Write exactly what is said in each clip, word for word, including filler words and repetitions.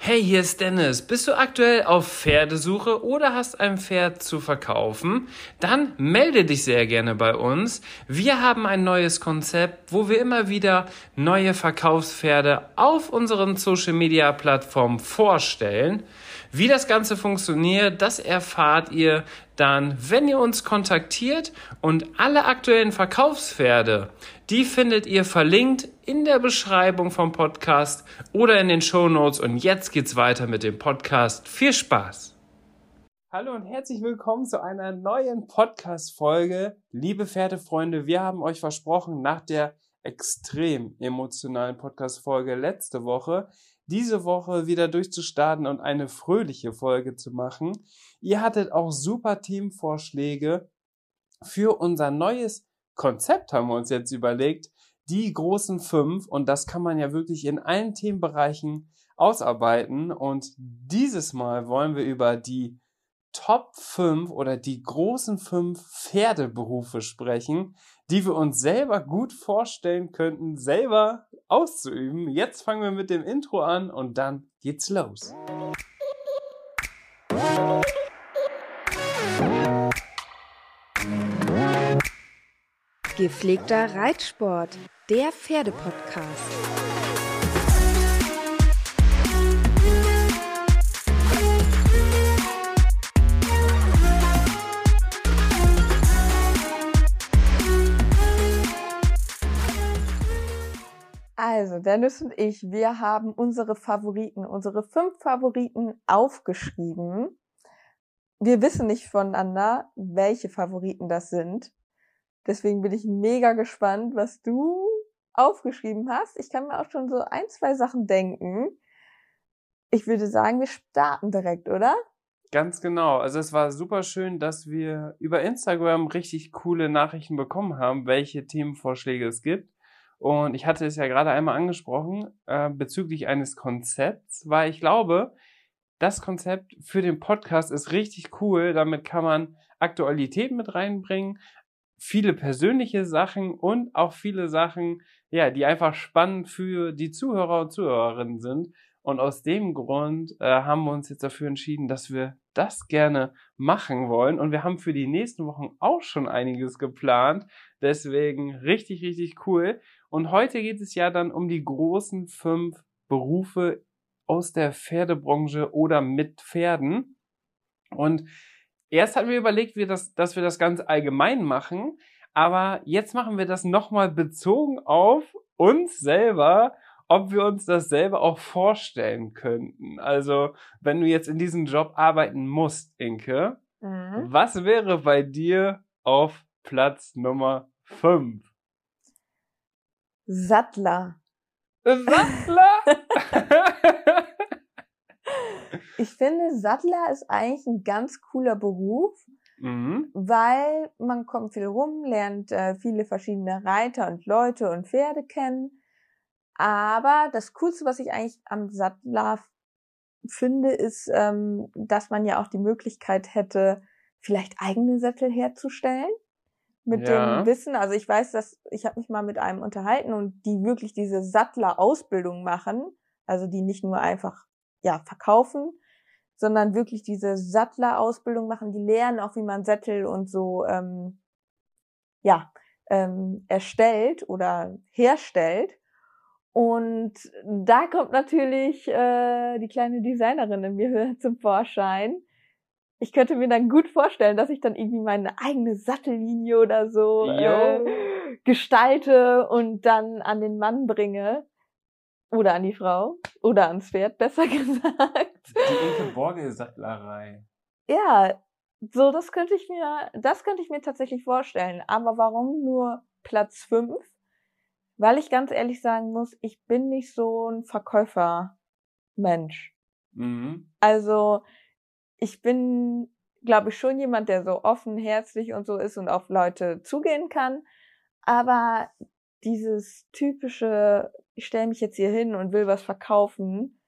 Hey, hier ist Dennis. Bist du aktuell auf Pferdesuche oder hast ein Pferd zu verkaufen? Dann melde dich sehr gerne bei uns. Wir haben ein neues Konzept, wo wir immer wieder neue Verkaufspferde auf unseren Social-Media-Plattformen vorstellen. Wie das Ganze funktioniert, das erfahrt ihr dann, wenn ihr uns kontaktiert, und alle aktuellen Verkaufspferde, die findet ihr verlinkt in der Beschreibung vom Podcast oder in den Shownotes. Und jetzt geht's weiter mit dem Podcast. Viel Spaß! Hallo und herzlich willkommen zu einer neuen Podcast-Folge. Liebe Pferdefreunde, wir haben euch versprochen, nach der extrem emotionalen Podcast-Folge letzte Woche, diese Woche wieder durchzustarten und eine fröhliche Folge zu machen. Ihr hattet auch super Themenvorschläge für unser neues Konzept, haben wir uns jetzt überlegt, die großen fünf, und das kann man ja wirklich in allen Themenbereichen ausarbeiten, und dieses Mal wollen wir über die Top fünf oder die großen fünf Pferdeberufe sprechen, die wir uns selber gut vorstellen könnten, selber auszuüben. Jetzt fangen wir mit dem Intro an und dann geht's los. Gepflegter Reitsport, der Pferdepodcast. Also, Dennis und ich, wir haben unsere Favoriten, unsere fünf Favoriten aufgeschrieben. Wir wissen nicht voneinander, welche Favoriten das sind. Deswegen bin ich mega gespannt, was du aufgeschrieben hast. Ich kann mir auch schon so ein, zwei Sachen denken. Ich würde sagen, wir starten direkt, oder? Ganz genau. Also es war super schön, dass wir über Instagram richtig coole Nachrichten bekommen haben, welche Themenvorschläge es gibt. Und ich hatte es ja gerade einmal angesprochen, äh, bezüglich eines Konzepts, weil ich glaube, das Konzept für den Podcast ist richtig cool. Damit kann man Aktualitäten mit reinbringen, viele persönliche Sachen und auch viele Sachen, ja, die einfach spannend für die Zuhörer und Zuhörerinnen sind. Und aus dem Grund äh, haben wir uns jetzt dafür entschieden, dass wir das gerne machen wollen. Und wir haben für die nächsten Wochen auch schon einiges geplant. Deswegen richtig, richtig cool. Und heute geht es ja dann um die großen fünf Berufe aus der Pferdebranche oder mit Pferden. Und erst hatten wir überlegt, wir das, dass wir das ganz allgemein machen, aber jetzt machen wir das nochmal bezogen auf uns selber, ob wir uns das selber auch vorstellen könnten. Also, wenn du jetzt in diesem Job arbeiten musst, Inke, mhm. was wäre bei dir auf Platz Nummer fünf? Sattler. Sattler? Ich finde, Sattler ist eigentlich ein ganz cooler Beruf, mhm. weil man kommt viel rum, lernt äh, viele verschiedene Reiter und Leute und Pferde kennen. Aber das Coolste, was ich eigentlich am Sattler finde, ist, ähm, dass man ja auch die Möglichkeit hätte, vielleicht eigene Sättel herzustellen. Mit ja. dem Wissen, also ich weiß, dass ich habe mich mal mit einem unterhalten und die wirklich diese Sattler-Ausbildung machen, also die nicht nur einfach ja verkaufen, sondern wirklich diese Sattler-Ausbildung machen, die lernen auch, wie man Sättel und so ähm, ja ähm, erstellt oder herstellt. Und da kommt natürlich äh, die kleine Designerin in mir zum Vorschein. Ich könnte mir dann gut vorstellen, dass ich dann irgendwie meine eigene Sattellinie oder so äh, gestalte und dann an den Mann bringe. Oder an die Frau. Oder ans Pferd, besser gesagt. Die Inke Borge Sattlerei. Ja, so das könnte ich mir, das könnte ich mir tatsächlich vorstellen. Aber warum nur Platz fünf? Weil ich ganz ehrlich sagen muss, ich bin nicht so ein Verkäufer-Mensch. Mhm. Also ich bin, glaube ich, schon jemand, der so offen, herzlich und so ist und auf Leute zugehen kann. Aber dieses typische, ich stelle mich jetzt hier hin und will was verkaufen,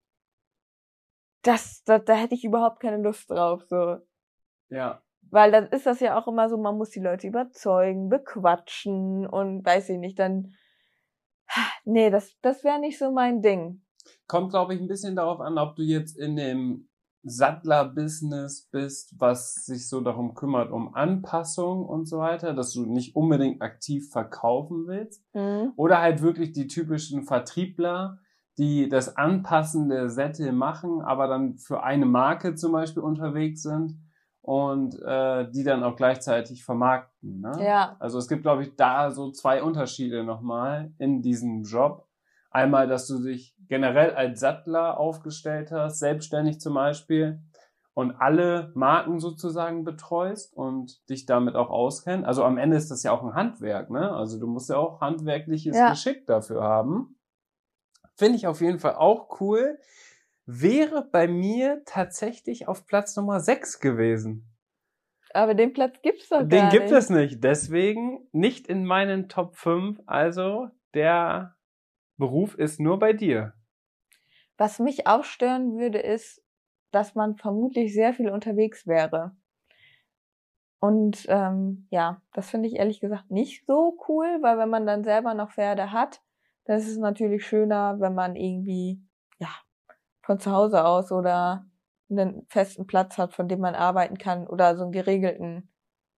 das, da, da hätte ich überhaupt keine Lust drauf, so. Ja. Weil dann ist das ja auch immer so, man muss die Leute überzeugen, bequatschen und weiß ich nicht, dann, nee, das, das wäre nicht so mein Ding. Kommt, glaube ich, ein bisschen darauf an, ob du jetzt in dem Sattler-Business bist, was sich so darum kümmert, um Anpassung und so weiter, dass du nicht unbedingt aktiv verkaufen willst. Mhm. Oder halt wirklich die typischen Vertriebler, die das Anpassen der Sättel machen, aber dann für eine Marke zum Beispiel unterwegs sind und äh, die dann auch gleichzeitig vermarkten. Ne? Ja. Also es gibt, glaube ich, da so zwei Unterschiede nochmal in diesem Job. Einmal, dass du dich generell als Sattler aufgestellt hast, selbstständig zum Beispiel, und alle Marken sozusagen betreust und dich damit auch auskennst. Also am Ende ist das ja auch ein Handwerk, ne? Also du musst ja auch handwerkliches Ja. Geschick dafür haben. Finde ich auf jeden Fall auch cool. Wäre bei mir tatsächlich auf Platz Nummer sechs gewesen. Aber den Platz gibt's doch gar Den nicht. gibt es nicht. Deswegen nicht in meinen Top fünf. Also der Beruf ist nur bei dir. Was mich auch stören würde, ist, dass man vermutlich sehr viel unterwegs wäre. Und ähm, ja, das finde ich ehrlich gesagt nicht so cool, weil wenn man dann selber noch Pferde hat, dann ist es natürlich schöner, wenn man irgendwie ja von zu Hause aus oder einen festen Platz hat, von dem man arbeiten kann oder so einen geregelten.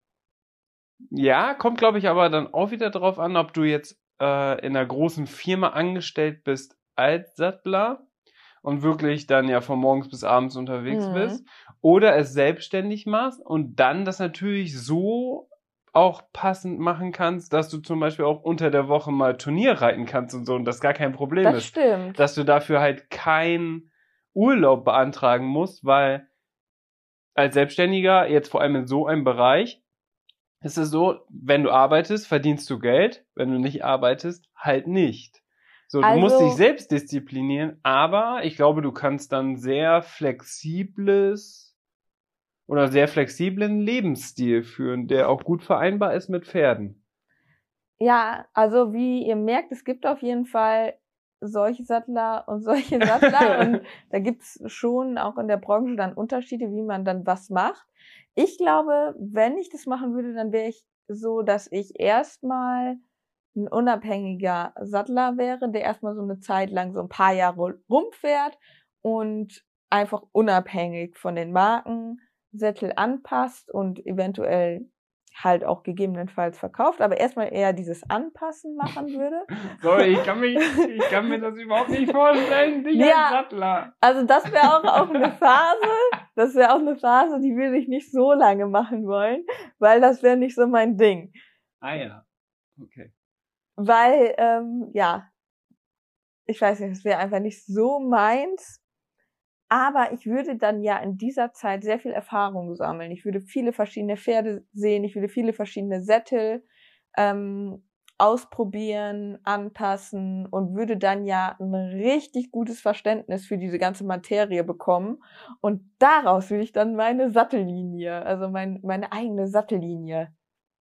Ja, kommt, glaube ich, aber dann auch wieder drauf an, ob du jetzt äh, in einer großen Firma angestellt bist als Sattler und wirklich dann ja von morgens bis abends unterwegs Mhm. bist oder es selbstständig machst und dann das natürlich so auch passend machen kannst, dass du zum Beispiel auch unter der Woche mal Turnier reiten kannst und so und das gar kein Problem Das ist. stimmt. Dass du dafür halt keinen Urlaub beantragen musst, weil als Selbstständiger, jetzt vor allem in so einem Bereich, ist es so, wenn du arbeitest, verdienst du Geld, wenn du nicht arbeitest, halt nicht. So, du Also- musst dich selbst disziplinieren, aber ich glaube, du kannst dann sehr flexibles oder sehr flexiblen Lebensstil führen, der auch gut vereinbar ist mit Pferden. Ja, also wie ihr merkt, es gibt auf jeden Fall solche Sattler und solche Sattler und da gibt's schon auch in der Branche dann Unterschiede, wie man dann was macht. Ich glaube, wenn ich das machen würde, dann wäre ich so, dass ich erstmal ein unabhängiger Sattler wäre, der erstmal so eine Zeit lang so ein paar Jahre rumfährt und einfach unabhängig von den Marken Sättel anpasst und eventuell halt auch gegebenenfalls verkauft, aber erstmal eher dieses Anpassen machen würde. Sorry, ich kann, mich, ich kann mir das überhaupt nicht vorstellen, dich Ja. als Sattler. Also das wäre auch, auch eine Phase, das wäre auch eine Phase, die würde ich nicht so lange machen wollen, weil das wäre nicht so mein Ding. Ah ja, okay. Weil, ähm, ja, ich weiß nicht, das wäre einfach nicht so meins. Aber ich würde dann ja in dieser Zeit sehr viel Erfahrung sammeln. Ich würde viele verschiedene Pferde sehen, ich würde viele verschiedene Sättel ähm, ausprobieren, anpassen und würde dann ja ein richtig gutes Verständnis für diese ganze Materie bekommen. Und daraus würde ich dann meine Sattellinie, also mein, meine eigene Sattellinie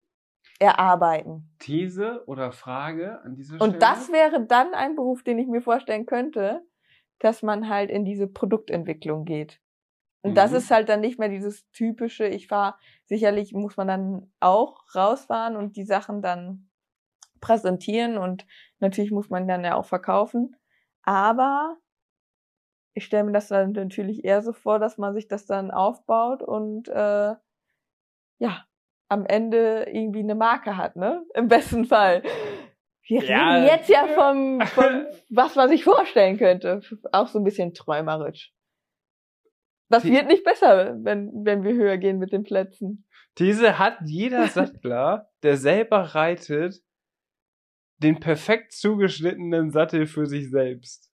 erarbeiten. These oder Frage an dieser Stelle? Und das wäre dann ein Beruf, den ich mir vorstellen könnte, dass man halt in diese Produktentwicklung geht. Und Mhm. das ist halt dann nicht mehr dieses typische, ich fahre, sicherlich muss man dann auch rausfahren und die Sachen dann präsentieren und natürlich muss man dann ja auch verkaufen. Aber ich stelle mir das dann natürlich eher so vor, dass man sich das dann aufbaut und äh, ja, am Ende irgendwie eine Marke hat, ne? Im besten Fall. Wir Ja. reden jetzt ja vom, vom was man sich vorstellen könnte. Auch so ein bisschen träumerisch. Das Die- wird nicht besser, wenn, wenn wir höher gehen mit den Plätzen. These hat jeder Sattler, der selber reitet, den perfekt zugeschnittenen Sattel für sich selbst.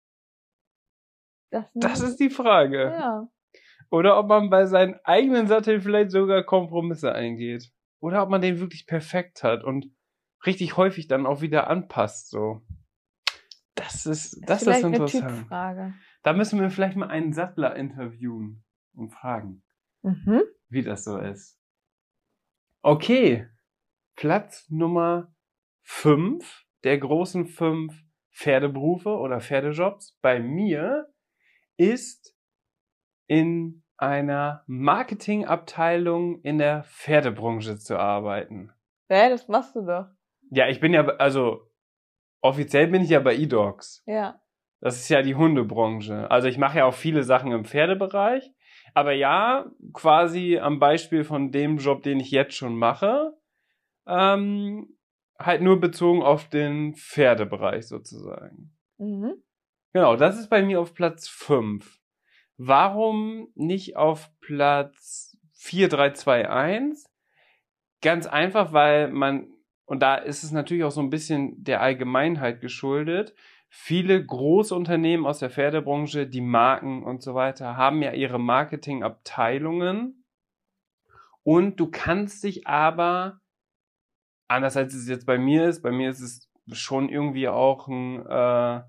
Das, Das ist die Frage. ja. Oder ob man bei seinen eigenen Sattel vielleicht sogar Kompromisse eingeht. Oder ob man den wirklich perfekt hat und richtig häufig dann auch wieder anpasst, so. Das ist, das ist vielleicht eine interessant. Typfrage. Da müssen wir vielleicht mal einen Sattler interviewen und fragen, Mhm. wie das so ist. Okay. Platz Nummer fünf der großen fünf Pferdeberufe oder Pferdejobs bei mir ist in einer Marketingabteilung in der Pferdebranche zu arbeiten. Ja, das machst du doch. Ja, ich bin ja, also offiziell bin ich ja bei eDogs. Ja. Das ist ja die Hundebranche. Also ich mache ja auch viele Sachen im Pferdebereich. Aber ja, quasi am Beispiel von dem Job, den ich jetzt schon mache, ähm, halt nur bezogen auf den Pferdebereich sozusagen. Mhm. Genau, das ist bei mir auf Platz fünf. Warum nicht auf Platz vier, drei, zwei, eins? Ganz einfach, weil man, und da ist es natürlich auch so ein bisschen der Allgemeinheit geschuldet, viele Großunternehmen aus der Pferdebranche, die Marken und so weiter, haben ja ihre Marketingabteilungen und du kannst dich aber, anders als es jetzt bei mir ist, bei mir ist es schon irgendwie auch ein äh,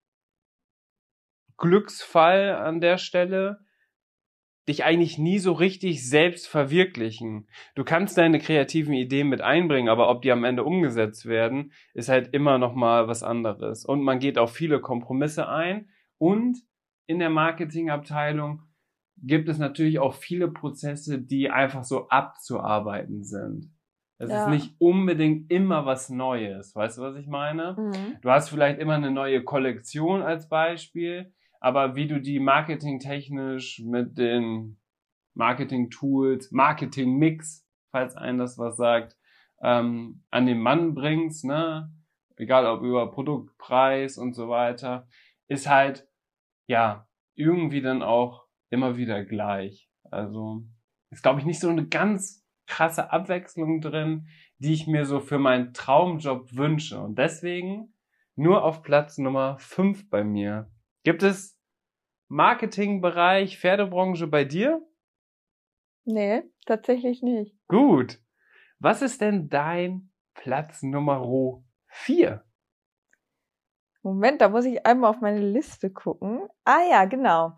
Glücksfall an der Stelle, dich eigentlich nie so richtig selbst verwirklichen. Du kannst deine kreativen Ideen mit einbringen, aber ob die am Ende umgesetzt werden, ist halt immer noch mal was anderes. Und man geht auf viele Kompromisse ein. Und in der Marketingabteilung gibt es natürlich auch viele Prozesse, die einfach so abzuarbeiten sind. Es Ja. ist nicht unbedingt immer was Neues. Weißt du, was ich meine? Mhm. Du hast vielleicht immer eine neue Kollektion als Beispiel, aber wie du die marketingtechnisch mit den Marketing-Tools, Marketing-Mix, falls einem das was sagt, ähm, an den Mann bringst, ne, egal ob über Produkt, Preis und so weiter, ist halt, ja, irgendwie dann auch immer wieder gleich. Also ist, glaube ich, nicht so eine ganz krasse Abwechslung drin, die ich mir so für meinen Traumjob wünsche. Und deswegen nur auf Platz Nummer fünf bei mir. Gibt es Marketingbereich, Pferdebranche bei dir? Nee, tatsächlich nicht. Gut. Was ist denn dein Platz Nummer vier? Moment, da muss ich einmal auf meine Liste gucken. Ah ja, genau.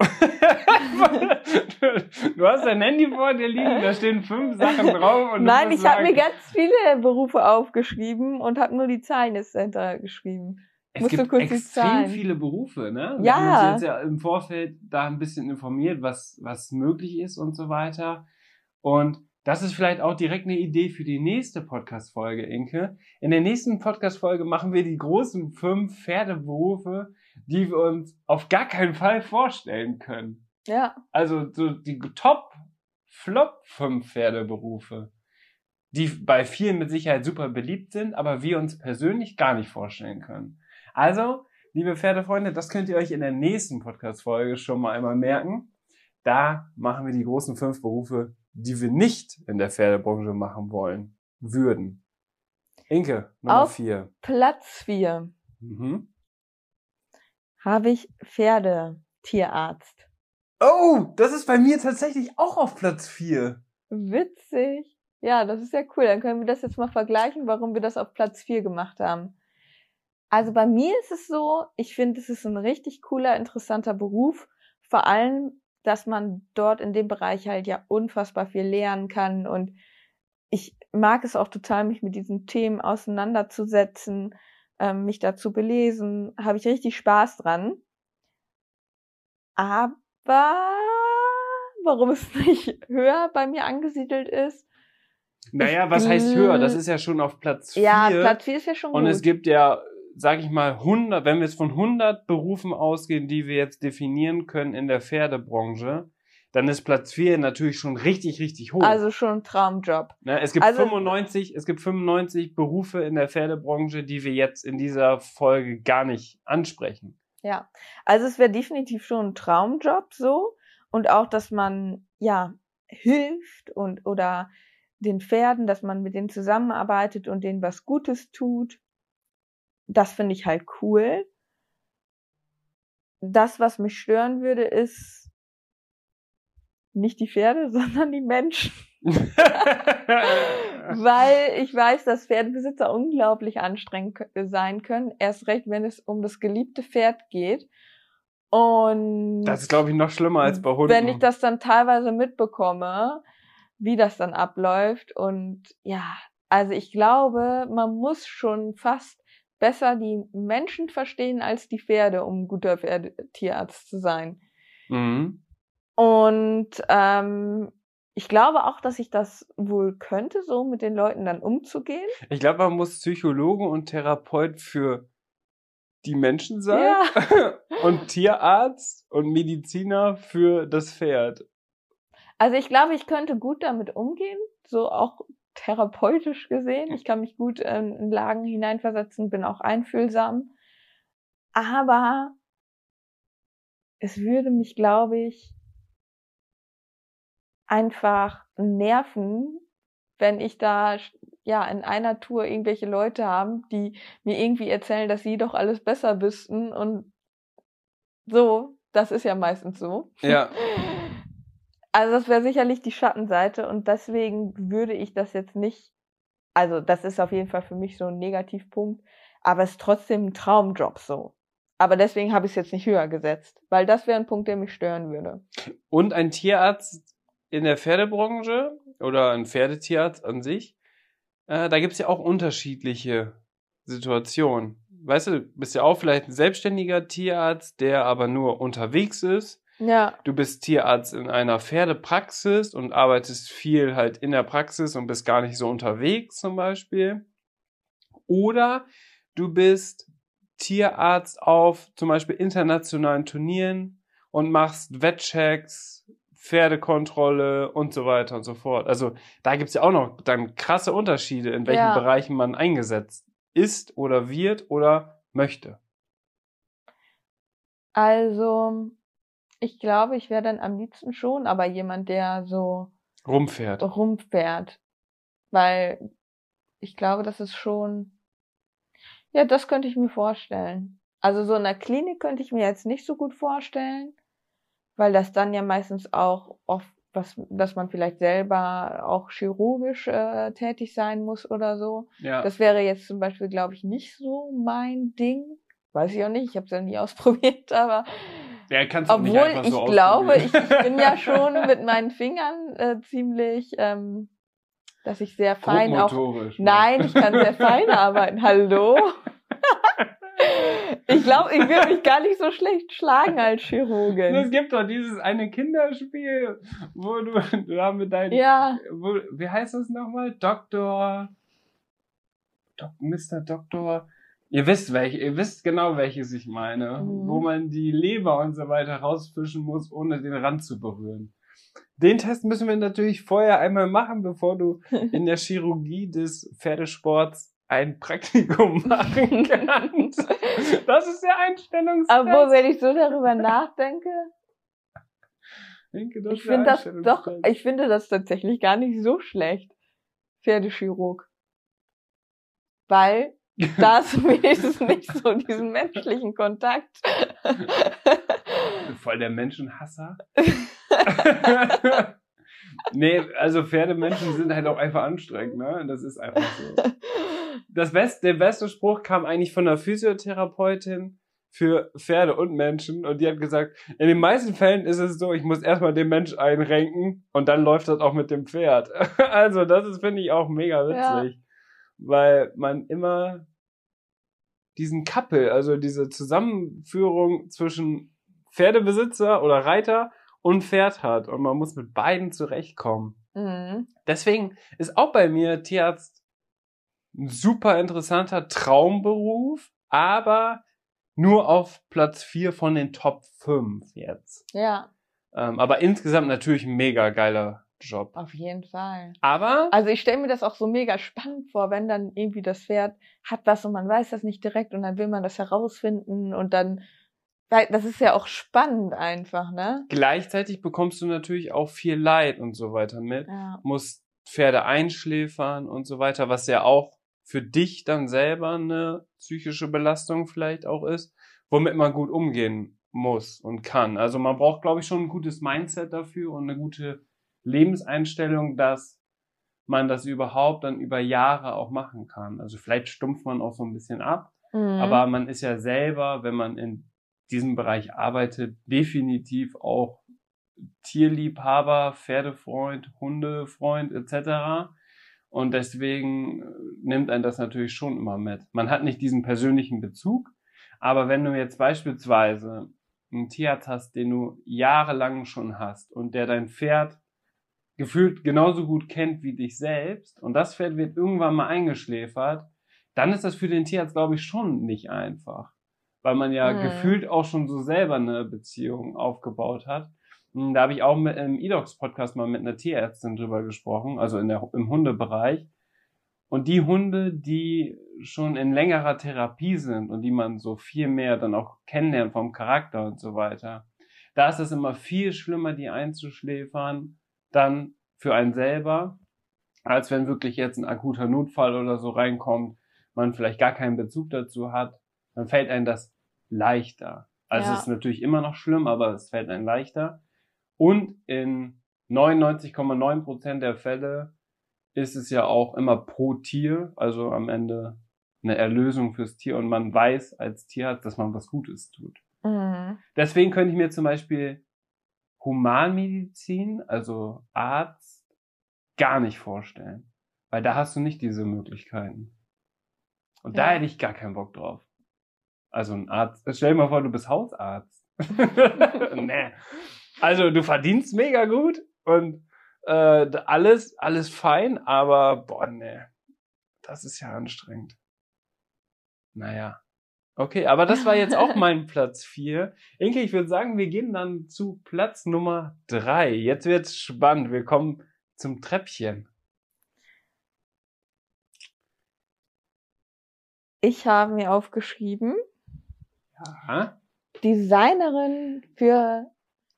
Du hast dein Handy vor dir liegen, da stehen fünf Sachen drauf. Und Nein, du ich habe sagen, mir ganz viele Berufe aufgeschrieben und habe nur die Zahlen jetzt dahinter geschrieben. es Musst du gibt kurz die extrem Zahlen. viele Berufe, ne? Wir Ja. haben uns jetzt ja im Vorfeld da ein bisschen informiert, was, was möglich ist und so weiter. Und das ist vielleicht auch direkt eine Idee für die nächste Podcast-Folge, Inke. In der nächsten Podcast-Folge machen wir die großen fünf Pferdeberufe, die wir uns auf gar keinen Fall vorstellen können. Ja. Also so die Top, Flop fünf Pferdeberufe, die bei vielen mit Sicherheit super beliebt sind, aber wir uns persönlich gar nicht vorstellen können. Also, liebe Pferdefreunde, das könnt ihr euch in der nächsten Podcast-Folge schon mal einmal merken. Da machen wir die großen fünf Berufe, die wir nicht in der Pferdebranche machen wollen, würden. Inke, Nummer Auf vier. Platz vier Mhm. habe ich Pferdetierarzt. Oh, das ist bei mir tatsächlich auch auf Platz vier. Witzig. Ja, das ist ja cool. Dann können wir das jetzt mal vergleichen, warum wir das auf Platz vier gemacht haben. Also bei mir ist es so, ich finde, es ist ein richtig cooler, interessanter Beruf. Vor allem, dass man dort in dem Bereich halt ja unfassbar viel lernen kann. Und ich mag es auch total, mich mit diesen Themen auseinanderzusetzen, ähm, mich dazu belesen. Habe ich richtig Spaß dran. Aber warum es nicht höher bei mir angesiedelt ist? Naja, was heißt höher? Das ist ja schon auf Platz vier. Ja, Platz vier ist ja schon gut. Und es gibt ja, sag ich mal, hundert, wenn wir jetzt von hundert Berufen ausgehen, die wir jetzt definieren können in der Pferdebranche, dann ist Platz vier natürlich schon richtig, richtig hoch. Also schon ein Traumjob. Ne, es gibt also, fünfundneunzig, es gibt fünfundneunzig Berufe in der Pferdebranche, die wir jetzt in dieser Folge gar nicht ansprechen. Ja, also es wäre definitiv schon ein Traumjob so. Und auch, dass man, ja, hilft und oder den Pferden, dass man mit denen zusammenarbeitet und denen was Gutes tut. Das finde ich halt cool. Das, was mich stören würde, ist nicht die Pferde, sondern die Menschen. Weil ich weiß, dass Pferdebesitzer unglaublich anstrengend sein können. Erst recht, wenn es um das geliebte Pferd geht. Und das ist, glaube ich, noch schlimmer als bei Hunden. Wenn ich das dann teilweise mitbekomme, wie das dann abläuft. Und ja, also ich glaube, man muss schon fast besser die Menschen verstehen als die Pferde, um ein guter Pferdetierarzt zu sein. Mhm. Und ähm, ich glaube auch, dass ich das wohl könnte, so mit den Leuten dann umzugehen. Ich glaube, man muss Psychologe und Therapeut für die Menschen seid Ja. und Tierarzt und Mediziner für das Pferd. Also ich glaube, ich könnte gut damit umgehen, so auch therapeutisch gesehen. Ich kann mich gut ähm, in Lagen hineinversetzen, bin auch einfühlsam. Aber es würde mich, glaube ich, einfach nerven, wenn ich da ja in einer Tour irgendwelche Leute haben, die mir irgendwie erzählen, dass sie doch alles besser wüssten und so. Das ist ja meistens so. Ja. Also das wäre sicherlich die Schattenseite und deswegen würde ich das jetzt nicht, also das ist auf jeden Fall für mich so ein Negativpunkt, aber es ist trotzdem ein Traumjob so. Aber deswegen habe ich es jetzt nicht höher gesetzt, weil das wäre ein Punkt, der mich stören würde. Und ein Tierarzt in der Pferdebranche oder ein Pferdetierarzt an sich, äh, da gibt's ja auch unterschiedliche Situationen. Weißt du, du bist ja auch vielleicht ein selbstständiger Tierarzt, der aber nur unterwegs ist. Ja. Du bist Tierarzt in einer Pferdepraxis und arbeitest viel halt in der Praxis und bist gar nicht so unterwegs zum Beispiel. Oder du bist Tierarzt auf zum Beispiel internationalen Turnieren und machst Wettchecks, Pferdekontrolle und so weiter und so fort. Also da gibt's ja auch noch dann krasse Unterschiede, in welchen Ja. Bereichen man eingesetzt ist oder wird oder möchte. Also ich glaube, ich wäre dann am liebsten schon, aber jemand, der so Rumfährt. rumfährt. Weil ich glaube, das ist schon, ja, das könnte ich mir vorstellen. Also so in der Klinik könnte ich mir jetzt nicht so gut vorstellen, weil das dann ja meistens auch oft was, dass man vielleicht selber auch chirurgisch äh, tätig sein muss oder so. Ja. Das wäre jetzt zum Beispiel, glaube ich, nicht so mein Ding. Weiß ich auch nicht, ich habe es ja nie ausprobiert, aber Ja, kannst du nicht obwohl einfach ich so glaube, ich, ausprobieren. ich bin ja schon mit meinen Fingern äh, ziemlich, ähm, dass ich sehr fein auch. Grobmotorisch, ne? Nein, ich kann sehr fein arbeiten. Hallo? Ich glaube, ich würde mich gar nicht so schlecht schlagen als Chirurgin. Es gibt doch dieses eine Kinderspiel, wo du da mit deinen, Ja. wo, wie heißt das nochmal? Doktor, Dok, Mister Doktor. Ihr wisst welche, ihr wisst genau welches ich meine, Mhm. wo man die Leber und so weiter rausfischen muss, ohne den Rand zu berühren. Den Test müssen wir natürlich vorher einmal machen, bevor du in der Chirurgie des Pferdesports ein Praktikum machen kannst. Das ist der Einstellungstest. Aber wenn ich so darüber nachdenke, denke, das ich ist der finde das doch, Einstellungstest. ich finde das tatsächlich gar nicht so schlecht, Pferdechirurg. Weil da ist wenigstens nicht so diesen menschlichen Kontakt. Voll der Menschenhasser. Nee, also Pferdemenschen sind halt auch einfach anstrengend, ne? Das ist einfach so. Das beste, der beste Spruch kam eigentlich von einer Physiotherapeutin für Pferde und Menschen und die hat gesagt, in den meisten Fällen ist es so, ich muss erstmal den Mensch einrenken und dann läuft das auch mit dem Pferd. Also das ist, finde ich, auch mega witzig, ja. Weil man immer diesen Couple, also diese Zusammenführung zwischen Pferdebesitzer oder Reiter und Pferd hat und man muss mit beiden zurechtkommen. Mhm. Deswegen ist auch bei mir Tierarzt ein super interessanter Traumberuf, aber nur auf Platz vier von den Top fünf jetzt. Ja. Ähm, aber insgesamt natürlich ein mega geiler Job. Auf jeden Fall. Aber also ich stelle mir das auch so mega spannend vor, wenn dann irgendwie das Pferd hat was und man weiß das nicht direkt und dann will man das herausfinden und dann, das ist ja auch spannend einfach, ne? Gleichzeitig bekommst du natürlich auch viel Leid und so weiter mit. Ja. Musst Pferde einschläfern und so weiter, was ja auch für dich dann selber eine psychische Belastung vielleicht auch ist, womit man gut umgehen muss und kann. Also man braucht, glaube ich, schon ein gutes Mindset dafür und eine gute Lebenseinstellung, dass man das überhaupt dann über Jahre auch machen kann. Also vielleicht stumpft man auch so ein bisschen ab, Mhm. aber man ist ja selber, wenn man in diesem Bereich arbeitet, definitiv auch Tierliebhaber, Pferdefreund, Hundefreund et cetera. Und deswegen nimmt einen das natürlich schon immer mit. Man hat nicht diesen persönlichen Bezug, aber wenn du jetzt beispielsweise einen Tierarzt hast, den du jahrelang schon hast und der dein Pferd gefühlt genauso gut kennt wie dich selbst und das Pferd wird irgendwann mal eingeschläfert, dann ist das für den Tierarzt, glaube ich, schon nicht einfach. weil man ja Mhm. gefühlt auch schon so selber eine Beziehung aufgebaut hat. Und da habe ich auch mit, im E-Docs-Podcast mal mit einer Tierärztin drüber gesprochen, also in der, im Hundebereich. Und die Hunde, die schon in längerer Therapie sind und die man so viel mehr dann auch kennenlernt vom Charakter und so weiter, da ist es immer viel schlimmer, die einzuschläfern, dann für einen selber, als wenn wirklich jetzt ein akuter Notfall oder so reinkommt, man vielleicht gar keinen Bezug dazu hat, dann fällt einem das leichter. Also Ja. es ist natürlich immer noch schlimm, aber es fällt einem leichter. Und in neunundneunzig Komma neun Prozent der Fälle ist es ja auch immer pro Tier, also am Ende eine Erlösung fürs Tier und man weiß als Tierarzt, dass man was Gutes tut. Mhm. Deswegen könnte ich mir zum Beispiel Humanmedizin, also Arzt, gar nicht vorstellen, weil da hast du nicht diese Möglichkeiten. Und da Ja. hätte ich gar keinen Bock drauf. Also ein Arzt, stell dir mal vor, du bist Hausarzt. Nee. Also du verdienst mega gut und äh, alles, alles fein, aber boah, nee, das ist ja anstrengend. Naja. Okay, aber das war jetzt auch mein Platz vier. Inke, ich würde sagen, wir gehen dann zu Platz Nummer drei. Jetzt wird's spannend. Wir kommen zum Treppchen. Ich habe mir aufgeschrieben, Ja. Designerin für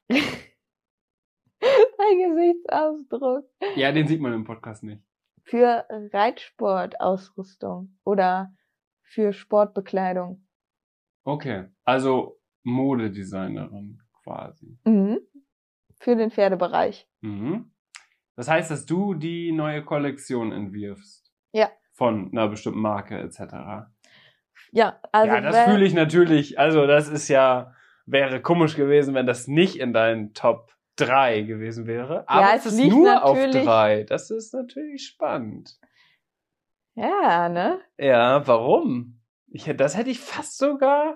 ein Gesichtsausdruck, Ja, den sieht man im Podcast nicht. für Reitsportausrüstung oder für Sportbekleidung. Okay, also Modedesignerin quasi. Mhm. Für den Pferdebereich. Mhm. Das heißt, dass du die neue Kollektion entwirfst. Ja. Von einer bestimmten Marke et cetera. Ja, also ja, das wer- fühle ich natürlich. Also das ist ja, wäre komisch gewesen, wenn das nicht in deinen Top drei gewesen wäre. Aber Ja, es es ist liegt nur auf natürlich- drei. Das ist natürlich spannend. Ja, ne? Ja, warum? Ich, hätte- das hätte ich fast sogar...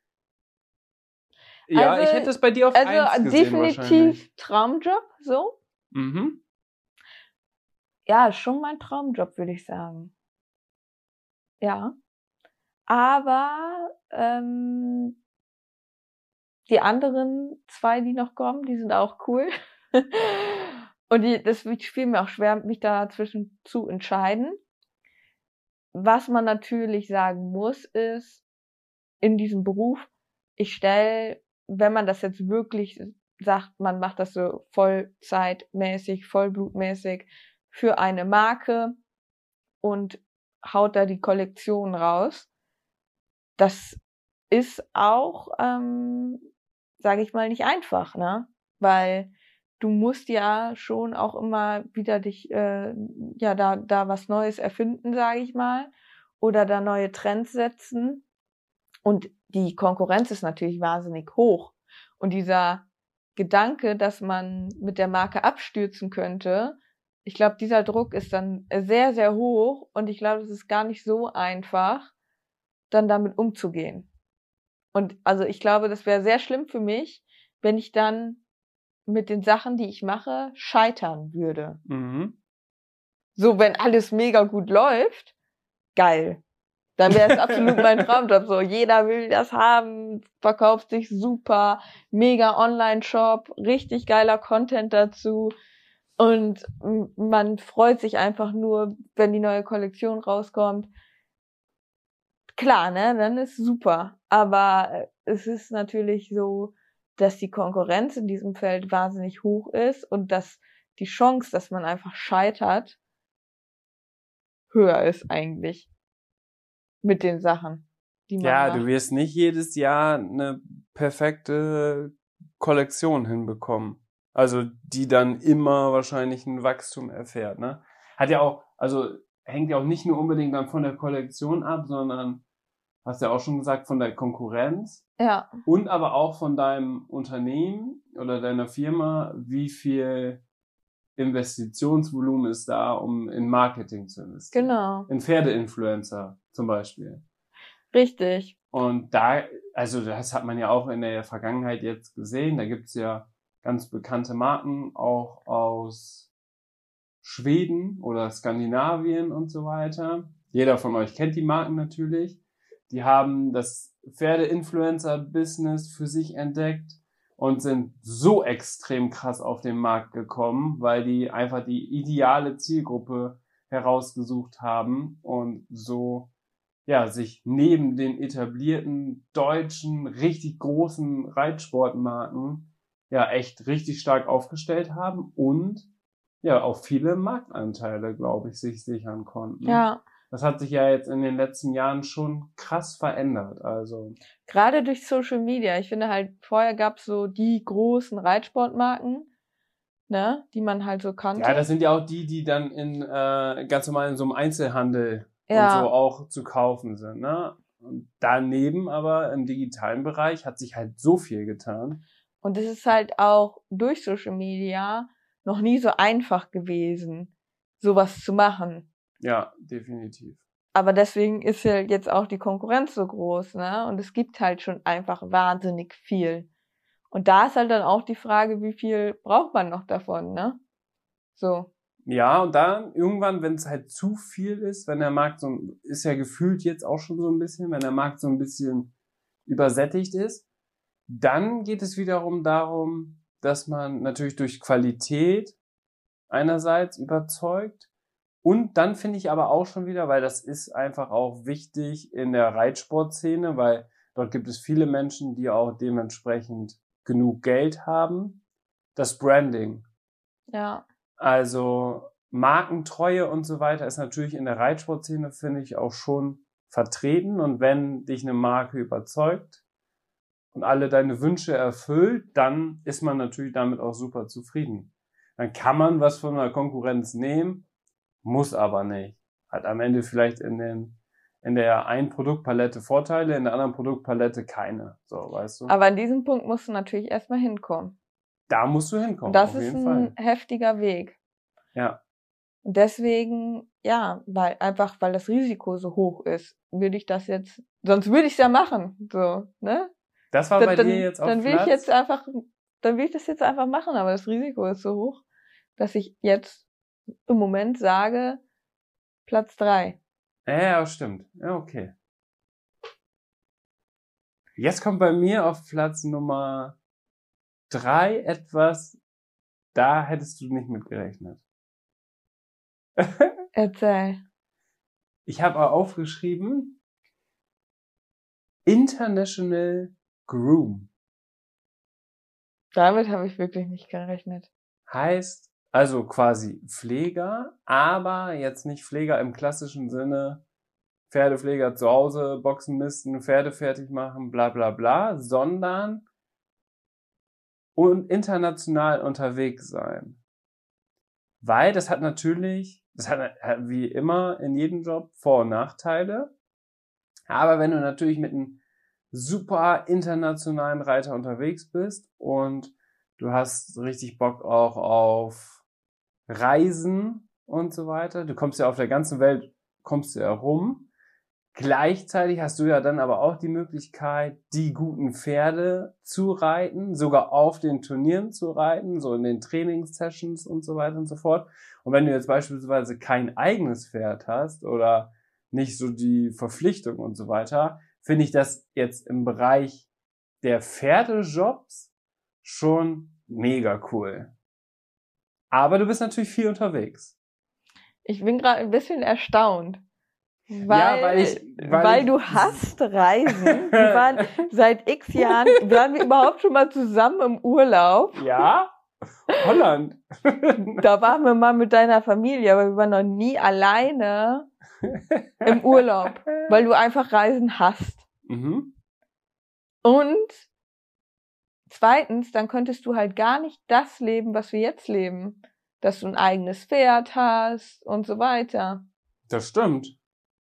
Ja, Also- ich hätte es bei dir auf eins Also gesehen wahrscheinlich. definitiv Traumjob, so. Mhm. Ja, schon mein Traumjob, würde ich sagen. Ja. Aber ähm, die anderen zwei, die noch kommen, die sind auch cool. Und die, das fiel mir auch schwer, mich dazwischen zu entscheiden. Was man natürlich sagen muss, ist, in diesem Beruf, ich stelle, wenn man das jetzt wirklich sagt, man macht das so vollzeitmäßig, vollblutmäßig für eine Marke und haut da die Kollektion raus. Das ist auch, ähm, sage ich mal, nicht einfach, ne? Weil du musst ja schon auch immer wieder dich, äh, ja, da, da was Neues erfinden, sage ich mal, oder da neue Trends setzen. Und die Konkurrenz ist natürlich wahnsinnig hoch. Und dieser Gedanke, dass man mit der Marke abstürzen könnte, ich glaube, dieser Druck ist dann sehr, sehr hoch. Und ich glaube, es ist gar nicht so einfach, dann damit umzugehen. Und also ich glaube, das wäre sehr schlimm für mich, wenn ich dann mit den Sachen, die ich mache, scheitern würde. Mhm. So, wenn alles mega gut läuft, geil. Dann wäre es absolut mein Traumjob. So, jeder will das haben, verkauft sich super, mega Online-Shop, richtig geiler Content dazu. Und m- man freut sich einfach nur, wenn die neue Kollektion rauskommt. Klar, ne, dann ist super. Aber es ist natürlich so, dass die Konkurrenz in diesem Feld wahnsinnig hoch ist und dass die Chance, dass man einfach scheitert, höher ist eigentlich. Mit den Sachen, die man Ja, macht. du wirst nicht jedes Jahr eine perfekte Kollektion hinbekommen. Also die dann immer wahrscheinlich ein Wachstum erfährt, ne? Hat ja auch, also hängt ja auch nicht nur unbedingt dann von der Kollektion ab, sondern, hast ja auch schon gesagt, von der Konkurrenz Ja, und aber auch von deinem Unternehmen oder deiner Firma, wie viel Investitionsvolumen ist da, um in Marketing zu investieren. genau. In Pferdeinfluencer zum Beispiel. Richtig. Und da, also das hat man ja auch in der Vergangenheit jetzt gesehen, da gibt's ja ganz bekannte Marken, auch aus Schweden oder Skandinavien und so weiter. Jeder von euch kennt die Marken natürlich. Die haben das Pferde-Influencer-Business für sich entdeckt und sind so extrem krass auf den Markt gekommen, weil die einfach die ideale Zielgruppe herausgesucht haben und so ja sich neben den etablierten deutschen richtig großen Reitsportmarken ja echt richtig stark aufgestellt haben und ja auch viele Marktanteile, glaube ich, sich sichern konnten. Ja. Das hat sich ja jetzt in den letzten Jahren schon krass verändert. Also gerade durch Social Media. Ich finde halt, vorher gab es so die großen Reitsportmarken, ne, die man halt so kannte. ja, das sind ja auch die, die dann in äh, ganz normal in so einem Einzelhandel Ja. und so auch zu kaufen sind. Ne? Und daneben aber im digitalen Bereich hat sich halt so viel getan. Und es ist halt auch durch Social Media noch nie so einfach gewesen, sowas zu machen. Ja, definitiv. Aber deswegen ist ja jetzt auch die Konkurrenz so groß, ne? Und es gibt halt schon einfach wahnsinnig viel. Und da ist halt dann auch die Frage, wie viel braucht man noch davon, ne? So. Ja, und dann irgendwann, wenn es halt zu viel ist, wenn der Markt so, ist ja gefühlt jetzt auch schon so ein bisschen, wenn der Markt so ein bisschen übersättigt ist, dann geht es wiederum darum, dass man natürlich durch Qualität einerseits überzeugt und dann finde ich aber auch schon wieder, weil das ist einfach auch wichtig in der Reitsportszene, weil dort gibt es viele Menschen, die auch dementsprechend genug Geld haben, das Branding. Ja. Also Markentreue und so weiter ist natürlich in der Reitsportszene, finde ich, auch schon vertreten. Und wenn dich eine Marke überzeugt und alle deine Wünsche erfüllt, dann ist man natürlich damit auch super zufrieden. Dann kann man was von der Konkurrenz nehmen, muss aber nicht. Hat am Ende vielleicht in den in der einen Produktpalette Vorteile, in der anderen Produktpalette keine. So, weißt du? Aber an diesem Punkt musst du natürlich erstmal hinkommen. Da musst du hinkommen. Und das auf ist jeden ein Fall. heftiger Weg. Ja. Und deswegen, ja, weil einfach, weil das Risiko so hoch ist, würde ich das jetzt, sonst würde ich es ja machen, so, ne? Das war dann, bei dann, dir jetzt auf Dann will Platz? ich jetzt einfach, dann will ich das jetzt einfach machen, aber das Risiko ist so hoch, dass ich jetzt im Moment sage, Platz drei. Ja, ja, stimmt. Ja, okay. Jetzt kommt bei mir auf Platz Nummer drei etwas, da hättest du nicht mit gerechnet. Erzähl. Ich habe auch aufgeschrieben, International Groom. Damit habe ich wirklich nicht gerechnet. Heißt also quasi Pfleger, aber jetzt nicht Pfleger im klassischen Sinne, Pferdepfleger zu Hause, Boxen misten, Pferde fertig machen, bla bla bla, sondern und international unterwegs sein. Weil das hat natürlich, das hat wie immer in jedem Job Vor- und Nachteile, aber wenn du natürlich mit einem super internationalen Reiter unterwegs bist und du hast richtig Bock auch auf Reisen und so weiter. Du kommst ja auf der ganzen Welt, kommst du ja rum. Gleichzeitig hast du ja dann aber auch die Möglichkeit, die guten Pferde zu reiten, sogar auf den Turnieren zu reiten, so in den Trainingssessions und so weiter und so fort. Und wenn du jetzt beispielsweise kein eigenes Pferd hast oder nicht so die Verpflichtung und so weiter, finde ich das jetzt im Bereich der Pferdejobs schon mega cool. Aber du bist natürlich viel unterwegs. Ich bin gerade ein bisschen erstaunt. Weil, ja, weil, ich, weil, weil ich, du hast Reisen. Wir waren seit x Jahren, waren wir überhaupt schon mal zusammen im Urlaub? Ja, Holland. Da waren wir mal mit deiner Familie, aber wir waren noch nie alleine im Urlaub, weil du einfach Reisen hast. Mhm. Und zweitens, dann könntest du halt gar nicht das leben, was wir jetzt leben. Dass du ein eigenes Pferd hast und so weiter. Das stimmt.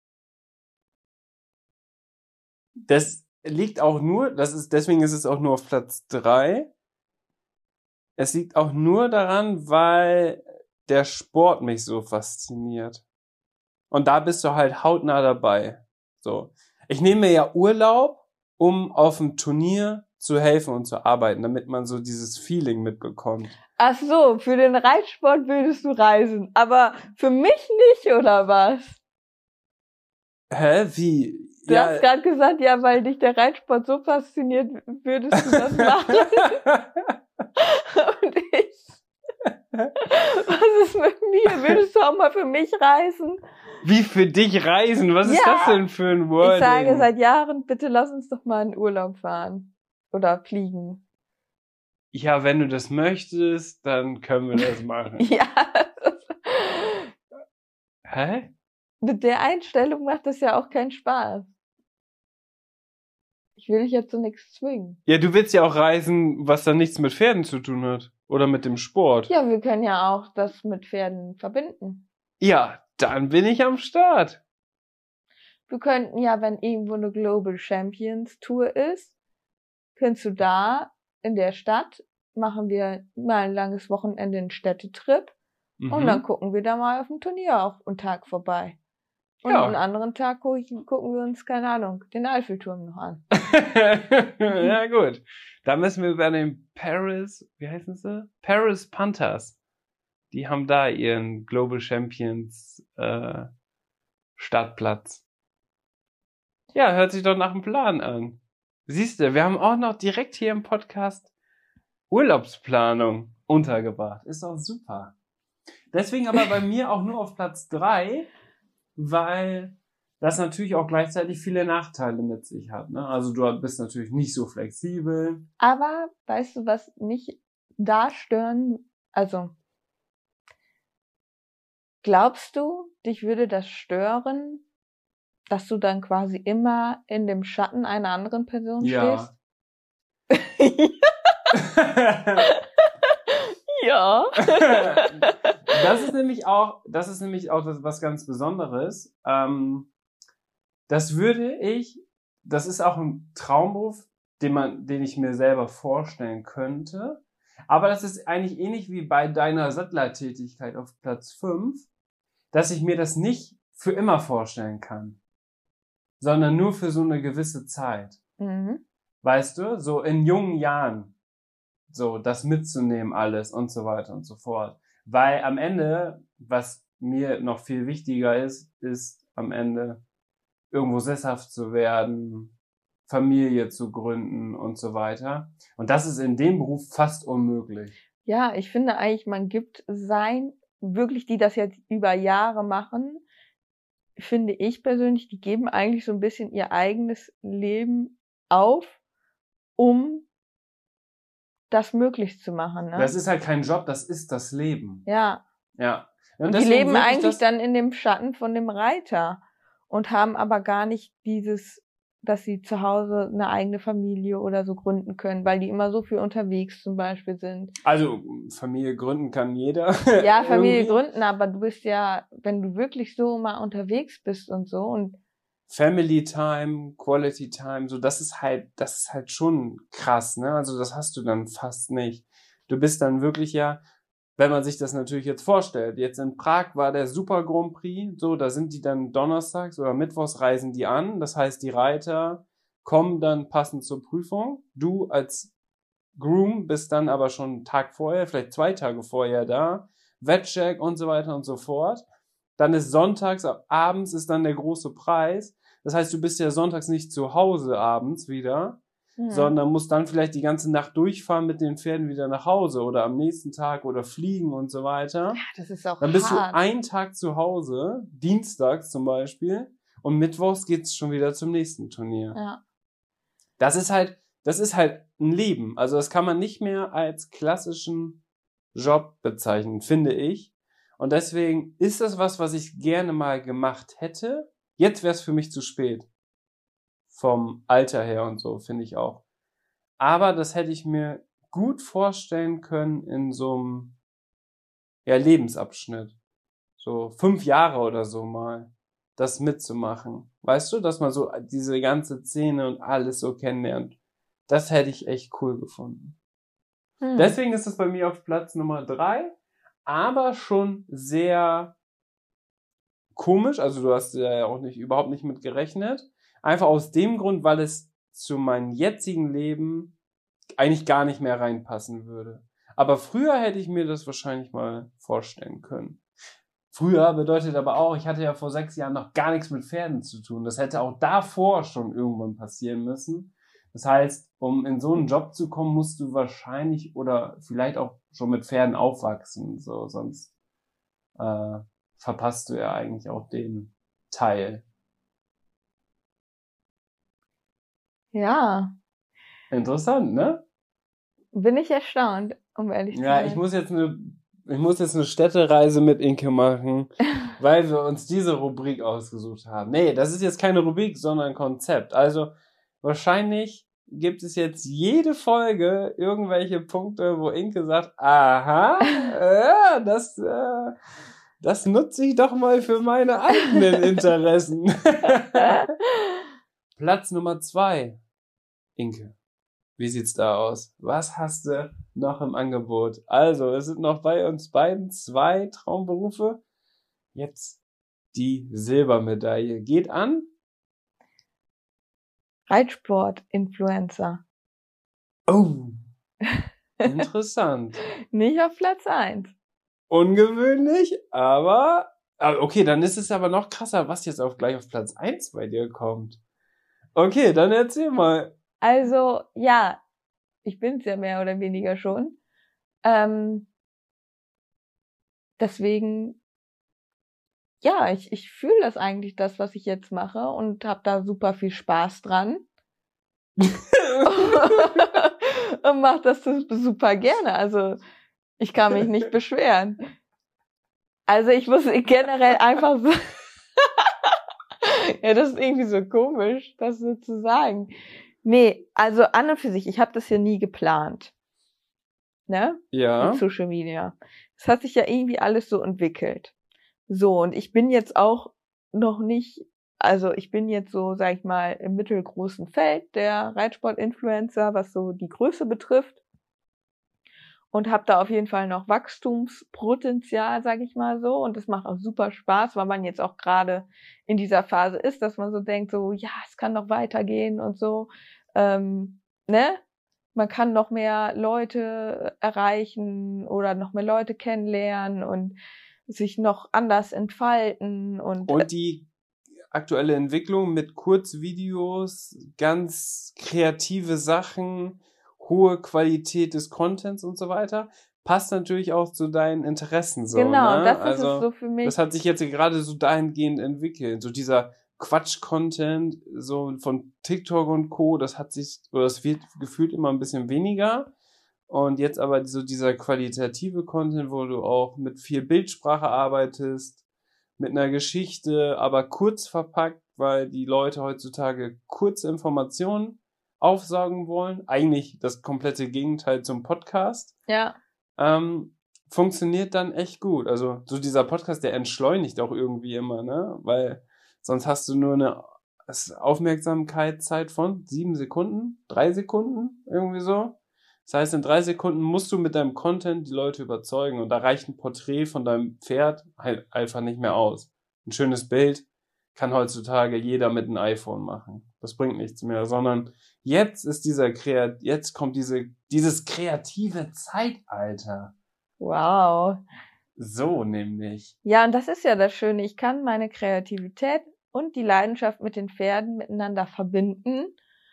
Das liegt auch nur, das ist, deswegen ist es auch nur auf Platz drei. Es liegt auch nur daran, weil der Sport mich so fasziniert. Und da bist du halt hautnah dabei. So. Ich nehme mir ja Urlaub, um auf dem Turnier zu helfen und zu arbeiten, damit man so dieses Feeling mitbekommt. Ach so, für den Reitsport würdest du reisen, aber für mich nicht, oder was? Hä, wie? Du ja. hast gerade gesagt, ja, weil dich der Reitsport so fasziniert, würdest du das machen. Und ich, was ist mit mir? Würdest du auch mal für mich reisen? Wie für dich reisen? Was ja. ist das denn für ein Wording? Ich sage seit Jahren, bitte lass uns doch mal in Urlaub fahren. Oder fliegen. Ja, wenn du das möchtest, dann können wir das machen. ja. Hä? Mit der Einstellung macht das ja auch keinen Spaß. Ich will dich jetzt zu nichts zwingen. Ja, du willst ja auch reisen, was dann nichts mit Pferden zu tun hat. Oder mit dem Sport. Ja, wir können ja auch das mit Pferden verbinden. Ja, dann bin ich am Start. Wir könnten ja, wenn irgendwo eine Global Champions Tour ist, kannst du da in der Stadt, machen wir mal ein langes Wochenende einen Städtetrip. Mhm. Und dann gucken wir da mal auf dem Turnier auch einen Tag vorbei. Und ja. einen anderen Tag gucken wir uns, keine Ahnung, den Eiffelturm noch an. Ja, gut. Da müssen wir bei den Paris, wie heißen sie? Paris Panthers. Die haben da ihren Global Champions äh, Startplatz. Ja, hört sich doch nach einem Plan an. Siehst du, wir haben auch noch direkt hier im Podcast Urlaubsplanung untergebracht. Ist doch super. Deswegen aber bei mir auch nur auf Platz drei, weil das natürlich auch gleichzeitig viele Nachteile mit sich hat. Ne? Also du bist natürlich nicht so flexibel. Aber weißt du, was mich da stören, also glaubst du, dich würde das stören, dass du dann quasi immer in dem Schatten einer anderen Person ja. stehst? Ja. Das ist nämlich auch, das ist nämlich auch das, was ganz Besonderes. Ähm, das würde ich, das ist auch ein Traumberuf, den man, den ich mir selber vorstellen könnte. Aber das ist eigentlich ähnlich wie bei deiner Sattlertätigkeit auf Platz fünf, dass ich mir das nicht für immer vorstellen kann, sondern nur für so eine gewisse Zeit. Mhm. Weißt du, so in jungen Jahren. So, das mitzunehmen alles und so weiter und so fort. Weil am Ende, was mir noch viel wichtiger ist, ist am Ende irgendwo sesshaft zu werden, Familie zu gründen und so weiter. Und das ist in dem Beruf fast unmöglich. Ja, ich finde eigentlich, man gibt sein, wirklich die das jetzt über Jahre machen, finde ich persönlich, die geben eigentlich so ein bisschen ihr eigenes Leben auf, um das möglich zu machen. Ne? Das ist halt kein Job, das ist das Leben. Ja. Ja. Und die leben eigentlich dann in dem Schatten von dem Reiter und haben aber gar nicht dieses, dass sie zu Hause eine eigene Familie oder so gründen können, weil die immer so viel unterwegs zum Beispiel sind. Also Familie gründen kann jeder. Ja, Familie gründen, aber du bist ja, wenn du wirklich so mal unterwegs bist und so und Family Time, Quality Time, so das ist halt, das ist halt schon krass, ne? Also das hast du dann fast nicht. Du bist dann wirklich ja, wenn man sich das natürlich jetzt vorstellt, jetzt in Prag war der Super Grand Prix, so, da sind die dann donnerstags oder mittwochs reisen die an, das heißt, die Reiter kommen dann passend zur Prüfung. Du als Groom bist dann aber schon einen Tag vorher, vielleicht zwei Tage vorher da, Wettcheck und so weiter und so fort. Dann ist sonntags, abends ist dann der große Preis. Das heißt, du bist ja sonntags nicht zu Hause abends wieder, mhm. sondern musst dann vielleicht die ganze Nacht durchfahren mit den Pferden wieder nach Hause oder am nächsten Tag oder fliegen und so weiter. Ja, das ist auch Dann bist hart. du einen Tag zu Hause, dienstags zum Beispiel, und mittwochs geht's schon wieder zum nächsten Turnier. Ja. Das ist halt, das ist halt ein Leben. Also das kann man nicht mehr als klassischen Job bezeichnen, finde ich. Und deswegen ist das was, was ich gerne mal gemacht hätte. Jetzt wäre es für mich zu spät. Vom Alter her und so, finde ich auch. Aber das hätte ich mir gut vorstellen können in so einem ja, Lebensabschnitt. So fünf Jahre oder so mal, das mitzumachen. Weißt du, dass man so diese ganze Szene und alles so kennenlernt. Das hätte ich echt cool gefunden. Hm. Deswegen ist es bei mir auf Platz Nummer drei. Aber schon sehr komisch, also du hast ja auch nicht, überhaupt nicht mit gerechnet. Einfach aus dem Grund, weil es zu meinem jetzigen Leben eigentlich gar nicht mehr reinpassen würde. Aber früher hätte ich mir das wahrscheinlich mal vorstellen können. Früher bedeutet aber auch, ich hatte ja vor sechs Jahren noch gar nichts mit Pferden zu tun. Das hätte auch davor schon irgendwann passieren müssen. Das heißt, um in so einen Job zu kommen, musst du wahrscheinlich oder vielleicht auch schon mit Pferden aufwachsen. So, sonst äh, verpasst du ja eigentlich auch den Teil. Ja. Interessant, ne? Bin ich erstaunt, um ehrlich zu Ja, sein. ich muss jetzt eine, ich muss jetzt eine Städtereise mit Inke machen, weil wir uns diese Rubrik ausgesucht haben. Nee, das ist jetzt keine Rubrik, sondern ein Konzept. Also wahrscheinlich gibt es jetzt jede Folge irgendwelche Punkte, wo Inke sagt, aha, ja, das, äh, das nutze ich doch mal für meine eigenen Interessen. Platz Nummer zwei. Inke, wie sieht's da aus? Was hast du noch im Angebot? Also, es sind noch bei uns beiden zwei Traumberufe. Jetzt die Silbermedaille. Geht an? Reitsport-Influencer. Oh, interessant. Nicht auf Platz eins. Ungewöhnlich, aber okay, dann ist es aber noch krasser, was jetzt auch gleich auf Platz eins bei dir kommt. Okay, dann erzähl mal. Also, ja, ich bin's ja mehr oder weniger schon. Ähm, deswegen, ja, ich, ich fühle das eigentlich, das, was ich jetzt mache und habe da super viel Spaß dran. Und mache das super gerne. Also, ich kann mich nicht beschweren. Also, ich muss generell einfach so... Ja, das ist irgendwie so komisch, das so zu sagen. Nee, also an und für sich, ich habe das ja nie geplant. Ne? Ja. Mit Social Media. Das hat sich ja irgendwie alles so entwickelt. So, und ich bin jetzt auch noch nicht, also ich bin jetzt so, sag ich mal, im mittelgroßen Feld der Reitsport-Influencer, was so die Größe betrifft. Und habe da auf jeden Fall noch Wachstumspotenzial, sag ich mal so. Und das macht auch super Spaß, weil man jetzt auch gerade in dieser Phase ist, dass man so denkt, so, ja, es kann noch weitergehen und so. Ähm, ne? Man kann noch mehr Leute erreichen oder noch mehr Leute kennenlernen und sich noch anders entfalten. Und, und die aktuelle Entwicklung mit Kurzvideos, ganz kreative Sachen, hohe Qualität des Contents und so weiter, passt natürlich auch zu deinen Interessen so. Genau, ne? das ist also, es so für mich. Das hat sich jetzt gerade so dahingehend entwickelt. So dieser Quatsch-Content, so von TikTok und Co., das hat sich, oder das wird gefühlt immer ein bisschen weniger. Und jetzt aber so dieser qualitative Content, wo du auch mit viel Bildsprache arbeitest, mit einer Geschichte, aber kurz verpackt, weil die Leute heutzutage kurze Informationen aufsaugen wollen. Eigentlich das komplette Gegenteil zum Podcast. Ja. Ähm, funktioniert dann echt gut. Also so dieser Podcast, der entschleunigt auch irgendwie immer, ne? Weil sonst hast du nur eine Aufmerksamkeitszeit von sieben Sekunden, drei Sekunden, irgendwie so. Das heißt, in drei Sekunden musst du mit deinem Content die Leute überzeugen und da reicht ein Porträt von deinem Pferd halt einfach nicht mehr aus. Ein schönes Bild kann heutzutage jeder mit einem iPhone machen. Das bringt nichts mehr, sondern jetzt ist dieser Kreat, jetzt kommt diese, dieses kreative Zeitalter. Wow. So nämlich. Ja, und das ist ja das Schöne. Ich kann meine Kreativität und die Leidenschaft mit den Pferden miteinander verbinden.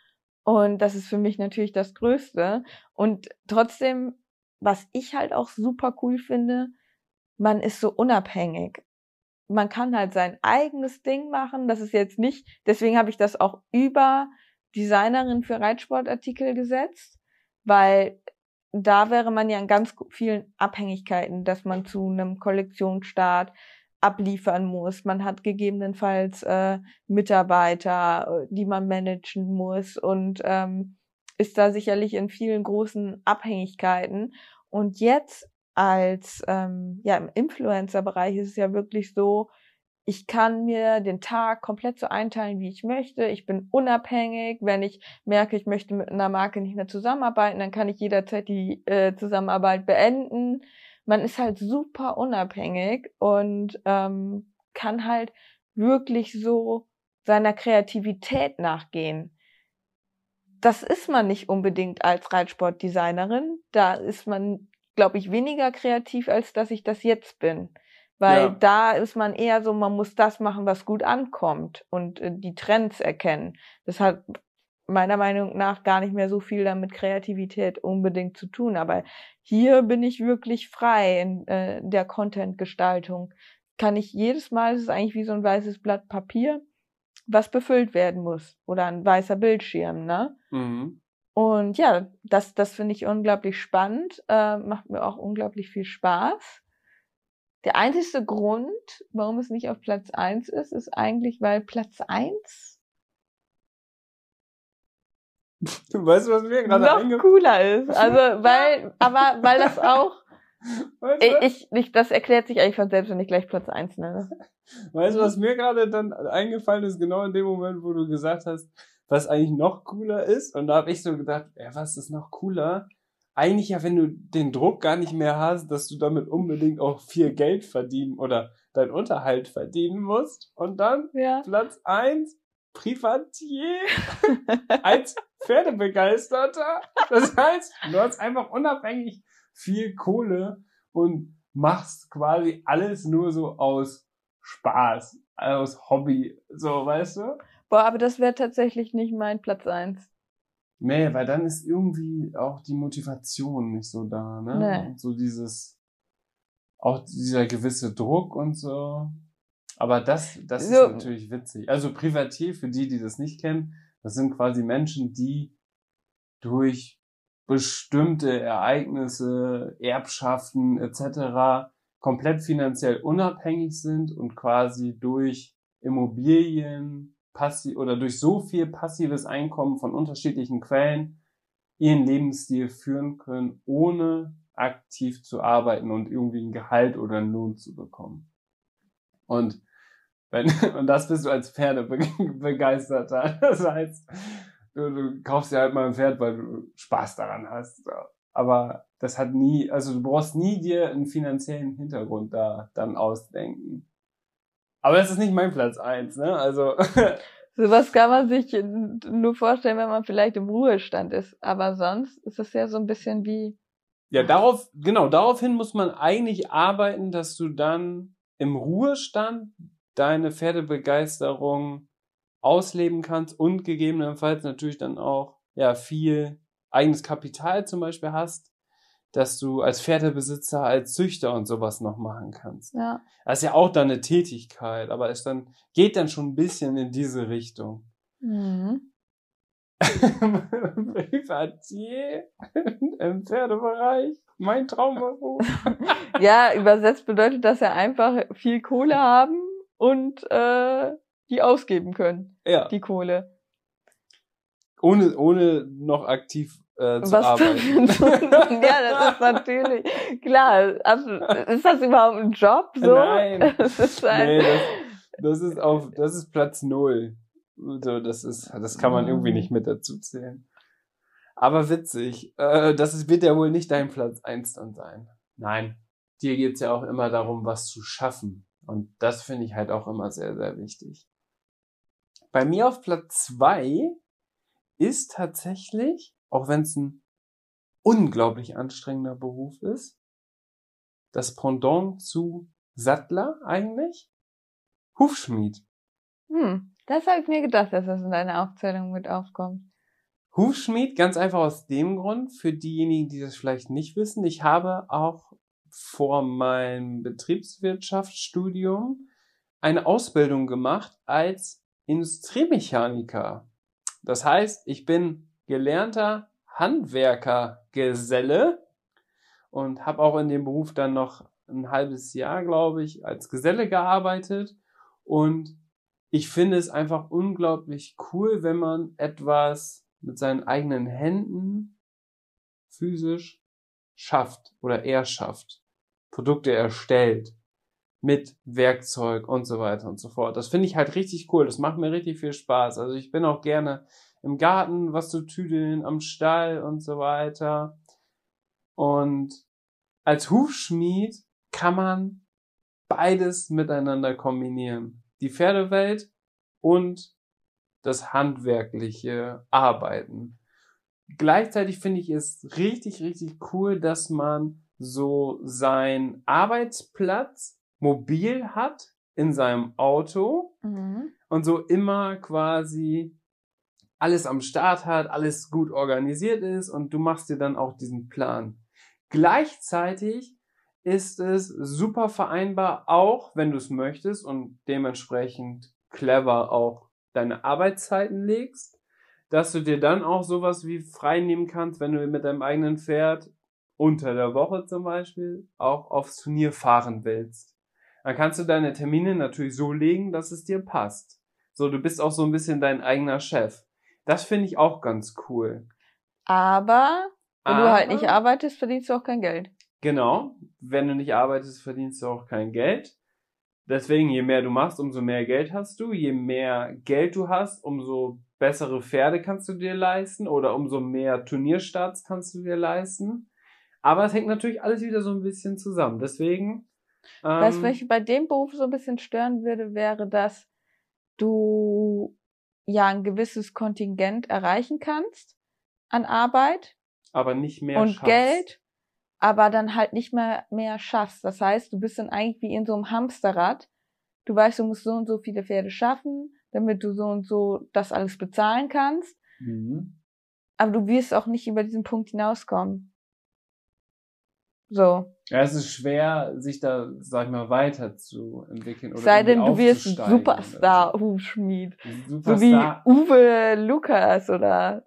Und das ist für mich natürlich das Größte. Und trotzdem, was ich halt auch super cool finde, man ist so unabhängig. Man kann halt sein eigenes Ding machen. Das ist jetzt nicht, deswegen habe ich das auch über Designerin für Reitsportartikel gesetzt, weil da wäre man ja in ganz vielen Abhängigkeiten, dass man zu einem Kollektionsstart abliefern muss. Man hat gegebenenfalls äh, Mitarbeiter, die man managen muss und ähm, ist da sicherlich in vielen großen Abhängigkeiten. Und jetzt als ähm, ja im Influencer-Bereich ist es ja wirklich so, ich kann mir den Tag komplett so einteilen, wie ich möchte. Ich bin unabhängig. Wenn ich merke, ich möchte mit einer Marke nicht mehr zusammenarbeiten, dann kann ich jederzeit die äh, Zusammenarbeit beenden. Man ist halt super unabhängig und ähm, kann halt wirklich so seiner Kreativität nachgehen. Das ist man nicht unbedingt als Reitsportdesignerin. Da ist man, glaube ich, weniger kreativ, als dass ich das jetzt bin. Weil Ja. da ist man eher so, man muss das machen, was gut ankommt und äh, die Trends erkennen. Das hat meiner Meinung nach gar nicht mehr so viel damit Kreativität unbedingt zu tun. Aber hier bin ich wirklich frei in äh, der Content-Gestaltung. Kann ich jedes Mal, es ist eigentlich wie so ein weißes Blatt Papier, was befüllt werden muss. Oder ein weißer Bildschirm, ne? Mhm. Und ja, das, das finde ich unglaublich spannend, äh, macht mir auch unglaublich viel Spaß. Der einzigste Grund, warum es nicht auf Platz eins ist, ist eigentlich, weil Platz eins Weißt du, was mir gerade noch eingefallen cooler ist. Also, weil, aber, weil das auch, weißt du, ich, ich, das erklärt sich eigentlich von selbst, wenn ich gleich Platz eins nenne. weißt du, was mir gerade dann eingefallen ist, genau in dem Moment, wo du gesagt hast, was eigentlich noch cooler ist? Und da habe ich so gedacht, ja, was ist noch cooler? Eigentlich ja, wenn du den Druck gar nicht mehr hast, dass du damit unbedingt auch viel Geld verdienen oder deinen Unterhalt verdienen musst. Und dann Ja. Platz eins, Privatier als Pferdebegeisterter. Das heißt, du hast einfach unabhängig viel Kohle und machst quasi alles nur so aus Spaß, aus Hobby, so, weißt du? Boah, aber das wäre tatsächlich nicht mein Platz eins. Nee, weil dann ist irgendwie auch die Motivation nicht so da, ne? Nee. Und so dieses, auch dieser gewisse Druck und so. Aber das, das So. ist natürlich witzig. Also Privatier, für die, die das nicht kennen, das sind quasi Menschen, die durch bestimmte Ereignisse, Erbschaften et cetera komplett finanziell unabhängig sind und quasi durch Immobilien passi- oder durch so viel passives Einkommen von unterschiedlichen Quellen ihren Lebensstil führen können, ohne aktiv zu arbeiten und irgendwie ein Gehalt oder einen Lohn zu bekommen. Und wenn, und das bist du als Pferdebegeisterter. Das heißt, du, du kaufst dir halt mal ein Pferd, weil du Spaß daran hast. So. Aber das hat nie, also du brauchst nie dir einen finanziellen Hintergrund da dann ausdenken. Aber das ist nicht mein Platz eins, ne? Also Sowas kann man sich nur vorstellen, wenn man vielleicht im Ruhestand ist. Aber sonst ist es ja so ein bisschen wie, ja, darauf, genau, daraufhin muss man eigentlich arbeiten, dass du dann im Ruhestand deine Pferdebegeisterung ausleben kannst und gegebenenfalls natürlich dann auch, ja, viel eigenes Kapital zum Beispiel hast, dass du als Pferdebesitzer, als Züchter und sowas noch machen kannst. ja. Das ist ja auch dann eine Tätigkeit, aber es dann, geht dann schon ein bisschen in diese Richtung. Mhm. Privatier im Pferdebereich, mein Traumberuf. Ja, übersetzt bedeutet das ja einfach viel Kohle haben und äh, die ausgeben können, Ja, die Kohle. ohne, ohne noch aktiv äh, zu Was arbeiten. Ja, das ist natürlich klar. Also, ist das überhaupt ein Job so? Nein. Das ist ein, Nee, das, das ist auf, das ist Platz null. So, das ist, das kann man irgendwie nicht mit dazu zählen. Aber witzig. Äh, das ist, wird ja wohl nicht dein Platz eins dann sein. Nein. Dir geht's ja auch immer darum, was zu schaffen. Und das finde ich halt auch immer sehr, sehr wichtig. Bei mir auf Platz zwei ist tatsächlich, auch wenn es ein unglaublich anstrengender Beruf ist, das Pendant zu Sattler eigentlich, Hufschmied. hm, das habe ich mir gedacht, dass das in deiner Aufzählung mit aufkommt. Hufschmied, ganz einfach aus dem Grund, für diejenigen, die das vielleicht nicht wissen, ich habe auch vor meinem Betriebswirtschaftsstudium eine Ausbildung gemacht als Industriemechaniker. Das heißt, ich bin gelernter Handwerkergeselle und habe auch in dem Beruf dann noch ein halbes Jahr, glaube ich, als Geselle gearbeitet. Und ich finde es einfach unglaublich cool, wenn man etwas mit seinen eigenen Händen physisch schafft oder erschafft, Produkte erstellt mit Werkzeug und so weiter und so fort. Das finde ich halt richtig cool. Das macht mir richtig viel Spaß. Also ich bin auch gerne im Garten, was zu tüdeln, am Stall und so weiter. Und als Hufschmied kann man beides miteinander kombinieren. Die Pferdewelt und das handwerkliche Arbeiten. Gleichzeitig finde ich es richtig, richtig cool, dass man so seinen Arbeitsplatz mobil hat in seinem Auto Mhm. und so immer quasi alles am Start hat, alles gut organisiert ist und du machst dir dann auch diesen Plan. Gleichzeitig ist es super vereinbar, auch wenn du es möchtest und dementsprechend clever auch deine Arbeitszeiten legst, dass du dir dann auch sowas wie frei nehmen kannst, wenn du mit deinem eigenen Pferd unter der Woche zum Beispiel auch aufs Turnier fahren willst. Dann kannst du deine Termine natürlich so legen, dass es dir passt. So, du bist auch so ein bisschen dein eigener Chef. Das finde ich auch ganz cool. Aber wenn Aber, du halt nicht arbeitest, verdienst du auch kein Geld. Genau, wenn du nicht arbeitest, verdienst du auch kein Geld. Deswegen, je mehr du machst, umso mehr Geld hast du. Je mehr Geld du hast, umso bessere Pferde kannst du dir leisten oder umso mehr Turnierstarts kannst du dir leisten. Aber es hängt natürlich alles wieder so ein bisschen zusammen. Deswegen... Ähm, Was mich bei dem Beruf so ein bisschen stören würde, wäre, dass du ja ein gewisses Kontingent erreichen kannst an Arbeit aber nicht mehr und schaffst. Geld, aber dann halt nicht mehr mehr schaffst. Das heißt, du bist dann eigentlich wie in so einem Hamsterrad. Du weißt, du musst so und so viele Pferde schaffen, damit du so und so das alles bezahlen kannst. Mhm. Aber du wirst auch nicht über diesen Punkt hinauskommen. So. Ja, es ist schwer, sich da, sag ich mal, weiterzuentwickeln. Oder Sei denn, du irgendwie wirst aufzusteigen oder Superstar-Hufschmied. so. So wie Superstar. Uwe Lukas oder...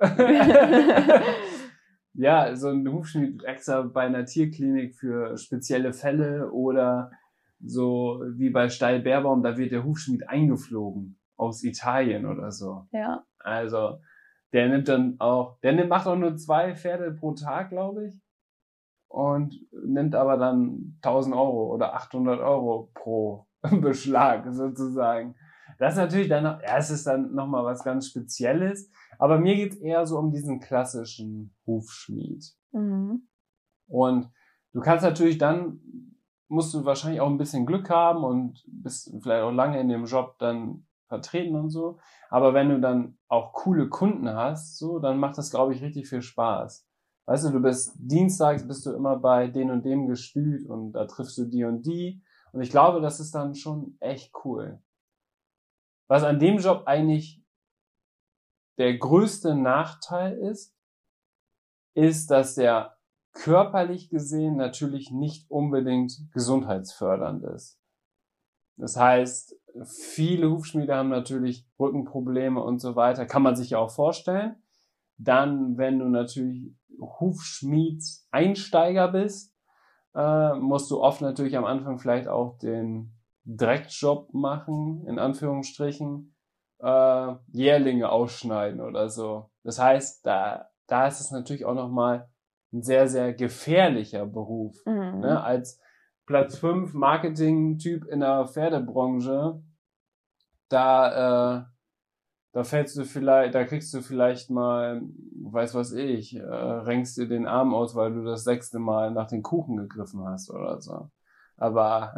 Ja, so ein Hufschmied extra bei einer Tierklinik für spezielle Fälle oder so wie bei Steil Beerbaum, da wird der Hufschmied eingeflogen aus Italien oder so. Ja. Also, der nimmt dann auch, der nimmt, macht auch nur zwei Pferde pro Tag, glaube ich. Und nimmt aber dann tausend Euro oder achthundert Euro pro Beschlag sozusagen. Das ist natürlich dann, noch, ja, es ist dann nochmal was ganz Spezielles. Aber mir geht's eher so um diesen klassischen Hufschmied. Mhm. Und du kannst natürlich dann, musst du wahrscheinlich auch ein bisschen Glück haben und bist vielleicht auch lange in dem Job dann vertreten und so. Aber wenn du dann auch coole Kunden hast, so, dann macht das, glaube ich, richtig viel Spaß. Weißt du, du bist dienstags, bist du immer bei den und dem Gestüt und da triffst du die und die. Und ich glaube, das ist dann schon echt cool. Was an dem Job eigentlich der größte Nachteil ist, ist, dass der körperlich gesehen natürlich nicht unbedingt gesundheitsfördernd ist. Das heißt, viele Hufschmiede haben natürlich Rückenprobleme und so weiter. Kann man sich ja auch vorstellen. Dann, wenn du natürlich Hufschmieds-Einsteiger bist, äh, musst du oft natürlich am Anfang vielleicht auch den Dreckjob machen, in Anführungsstrichen, äh, Jährlinge ausschneiden oder so. Das heißt, da, da ist es natürlich auch nochmal ein sehr, sehr gefährlicher Beruf. Mhm. Ne? Als Platz fünf Marketing-Typ in der Pferdebranche, da, äh, da fällst du vielleicht, da kriegst du vielleicht mal, weiß was ich, äh, renkst dir den Arm aus, weil du das sechste Mal nach den Kuchen gegriffen hast oder so. Aber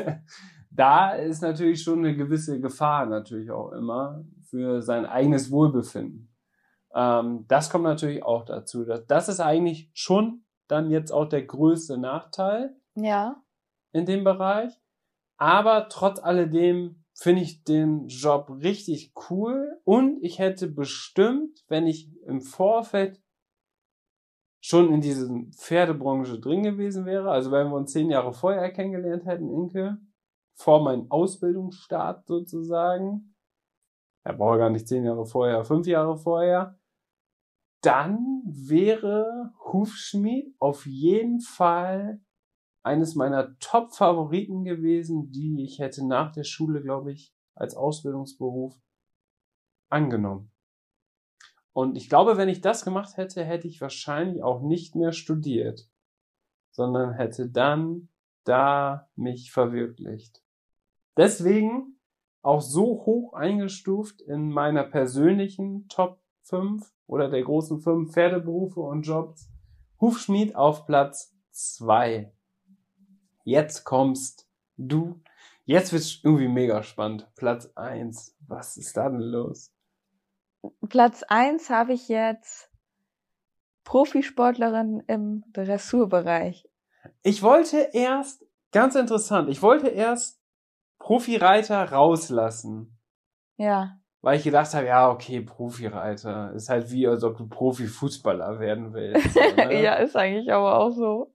da ist natürlich schon eine gewisse Gefahr natürlich auch immer für sein eigenes Wohlbefinden. Ähm, das kommt natürlich auch dazu. Das, das ist eigentlich schon dann jetzt auch der größte Nachteil Ja. in dem Bereich. Aber trotz alledem finde ich den Job richtig cool und ich hätte bestimmt, wenn ich im Vorfeld schon in dieser Pferdebranche drin gewesen wäre, also wenn wir uns zehn Jahre vorher kennengelernt hätten, Inke, vor meinem Ausbildungsstart sozusagen, er braucht gar nicht zehn Jahre vorher, fünf Jahre vorher, dann wäre Hufschmied auf jeden Fall eines meiner Top-Favoriten gewesen, die ich hätte nach der Schule, glaube ich, als Ausbildungsberuf angenommen. Und ich glaube, wenn ich das gemacht hätte, hätte ich wahrscheinlich auch nicht mehr studiert, sondern hätte dann da mich verwirklicht. Deswegen auch so hoch eingestuft in meiner persönlichen Top fünf oder der großen fünf Pferdeberufe und Jobs. Hufschmied auf Platz zwei. Jetzt kommst du. Jetzt wird's irgendwie mega spannend. Platz eins. Was ist da denn los? Platz eins habe ich jetzt Profisportlerin im Dressurbereich. Ich wollte erst ganz interessant. Ich wollte erst Profireiter rauslassen. Ja. Weil ich gedacht habe, ja, okay, Profireiter. Ist halt wie, als ob du Profifußballer werden willst. So, ne? Ja, ist eigentlich aber auch so.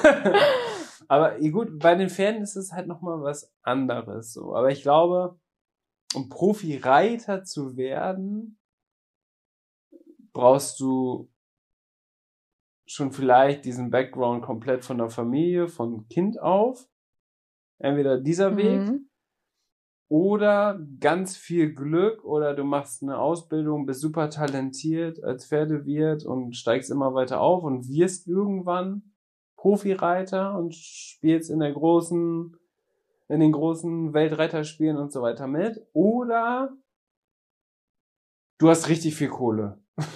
Aber gut, bei den Pferden ist es halt nochmal was anderes. So. Aber ich glaube, um Profireiter zu werden, brauchst du schon vielleicht diesen Background komplett von der Familie, von Kind auf. Entweder dieser Weg Mhm. oder ganz viel Glück oder du machst eine Ausbildung, bist super talentiert als Pferdewirt und steigst immer weiter auf und wirst irgendwann Profireiter und spielst in der großen, in den großen Weltreiterspielen und so weiter mit. Oder du hast richtig viel Kohle.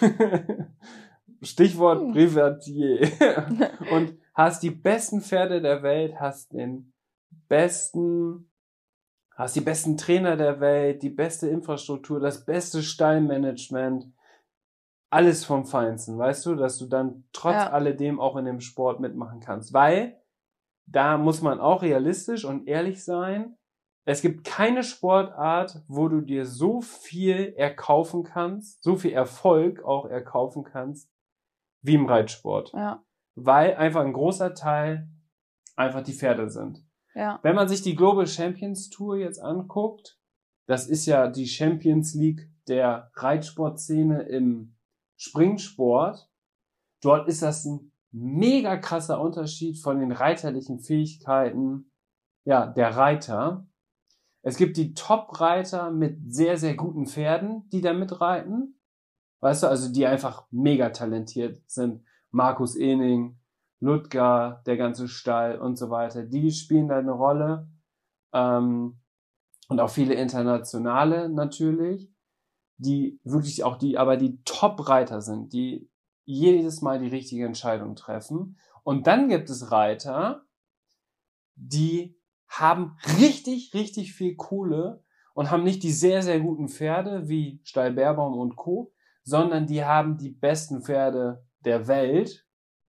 Stichwort Hm. Privatier. Und hast die besten Pferde der Welt, hast den besten, hast die besten Trainer der Welt, die beste Infrastruktur, das beste Stallmanagement, alles vom Feinsten, weißt du, dass du dann trotz Ja. alledem auch in dem Sport mitmachen kannst. Weil da muss man auch realistisch und ehrlich sein. Es gibt keine Sportart, wo du dir so viel erkaufen kannst, so viel Erfolg auch erkaufen kannst, wie im Reitsport. Ja. Weil einfach ein großer Teil einfach die Pferde sind. Ja. Wenn man sich die Global Champions Tour jetzt anguckt, das ist ja die Champions League der Reitsportszene im Springsport. Dort ist das ein mega krasser Unterschied von den reiterlichen Fähigkeiten, ja, der Reiter. Es gibt die Top-Reiter mit sehr, sehr guten Pferden, die da mitreiten. Weißt du, also die einfach mega talentiert sind. Markus Ening, Ludger, der ganze Stall und so weiter. Die spielen da eine Rolle. Ähm, und auch viele internationale natürlich, die wirklich auch die, aber die Top-Reiter sind, die jedes Mal die richtige Entscheidung treffen. Und dann gibt es Reiter, die haben richtig, richtig viel Kohle und haben nicht die sehr, sehr guten Pferde wie Stall Beerbaum und Co., sondern die haben die besten Pferde der Welt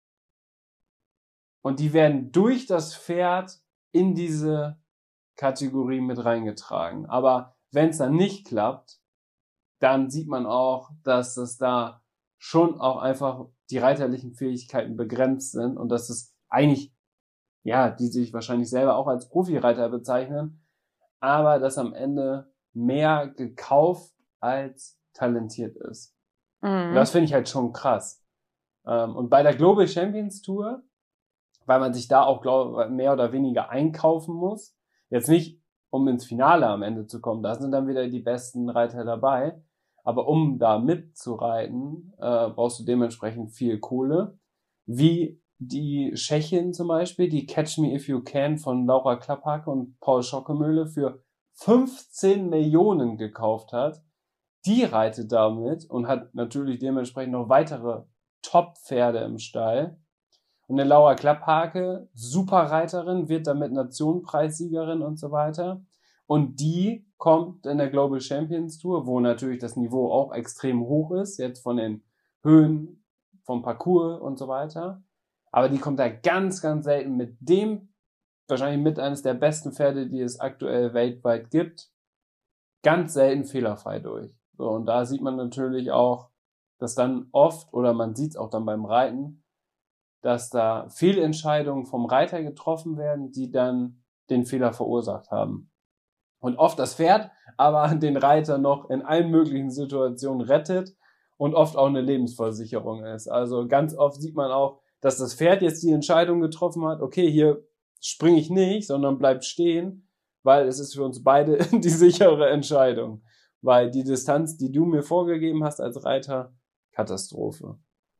und die werden durch das Pferd in diese Kategorie mit reingetragen. Aber wenn es dann nicht klappt, dann sieht man auch, dass es da schon auch einfach die reiterlichen Fähigkeiten begrenzt sind und dass es eigentlich, ja, die sich wahrscheinlich selber auch als Profireiter bezeichnen, aber dass am Ende mehr gekauft als talentiert ist. Mhm. Und das finde ich halt schon krass. Und bei der Global Champions Tour, weil man sich da auch glaub, mehr oder weniger einkaufen muss, jetzt nicht, um ins Finale am Ende zu kommen, da sind dann wieder die besten Reiter dabei, aber um da mitzureiten, äh, brauchst du dementsprechend viel Kohle, wie die Tschechin zum Beispiel, die Catch Me If You Can von Laura Klapphake und Paul Schockemöhle für fünfzehn Millionen gekauft hat. Die reitet damit und hat natürlich dementsprechend noch weitere Top-Pferde im Stall. Und eine Laura Klapphake, super Reiterin, wird damit Nationenpreissiegerin und so weiter. Und die kommt in der Global Champions Tour, wo natürlich das Niveau auch extrem hoch ist, jetzt von den Höhen, vom Parcours und so weiter. Aber die kommt da ganz, ganz selten mit dem, wahrscheinlich mit eines der besten Pferde, die es aktuell weltweit gibt, ganz selten fehlerfrei durch. So, und da sieht man natürlich auch, dass dann oft, oder man sieht es auch dann beim Reiten, dass da Fehlentscheidungen vom Reiter getroffen werden, die dann den Fehler verursacht haben. Und oft das Pferd aber den Reiter noch in allen möglichen Situationen rettet und oft auch eine Lebensversicherung ist. Also ganz oft sieht man auch, dass das Pferd jetzt die Entscheidung getroffen hat, okay, hier springe ich nicht, sondern bleib stehen, weil es ist für uns beide die sichere Entscheidung. Weil die Distanz, die du mir vorgegeben hast als Reiter, Katastrophe.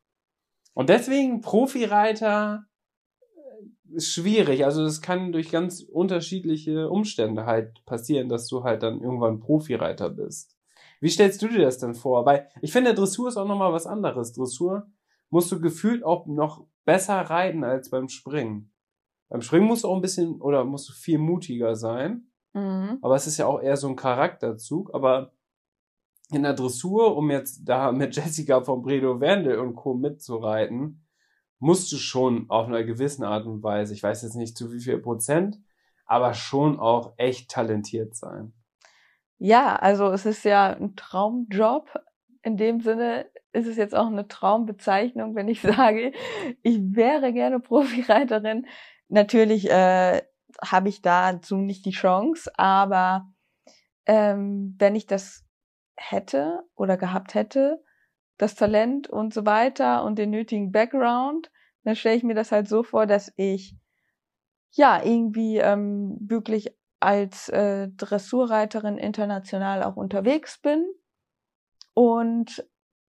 Und deswegen Profireiter ist schwierig. Also das kann durch ganz unterschiedliche Umstände halt passieren, dass du halt dann irgendwann Profireiter bist. Wie stellst du dir das denn vor? Weil ich finde, Dressur ist auch nochmal was anderes. Dressur musst du gefühlt auch noch besser reiten als beim Springen. Beim Springen musst du auch ein bisschen, oder musst du viel mutiger sein. Mhm. Aber es ist ja auch eher so ein Charakterzug. Aber in der Dressur, um jetzt da mit Jessica von Bredow Wendel und Co. mitzureiten, musst du schon auf einer gewissen Art und Weise, ich weiß jetzt nicht zu wie viel Prozent, aber schon auch echt talentiert sein. Ja, also es ist ja ein Traumjob. In dem Sinne ist es jetzt auch eine Traumbezeichnung, wenn ich sage, ich wäre gerne Profireiterin. Natürlich äh, habe ich dazu nicht die Chance, aber ähm, wenn ich das hätte oder gehabt hätte, das Talent und so weiter und den nötigen Background, dann stelle ich mir das halt so vor, dass ich ja irgendwie ähm, wirklich als äh, Dressurreiterin international auch unterwegs bin und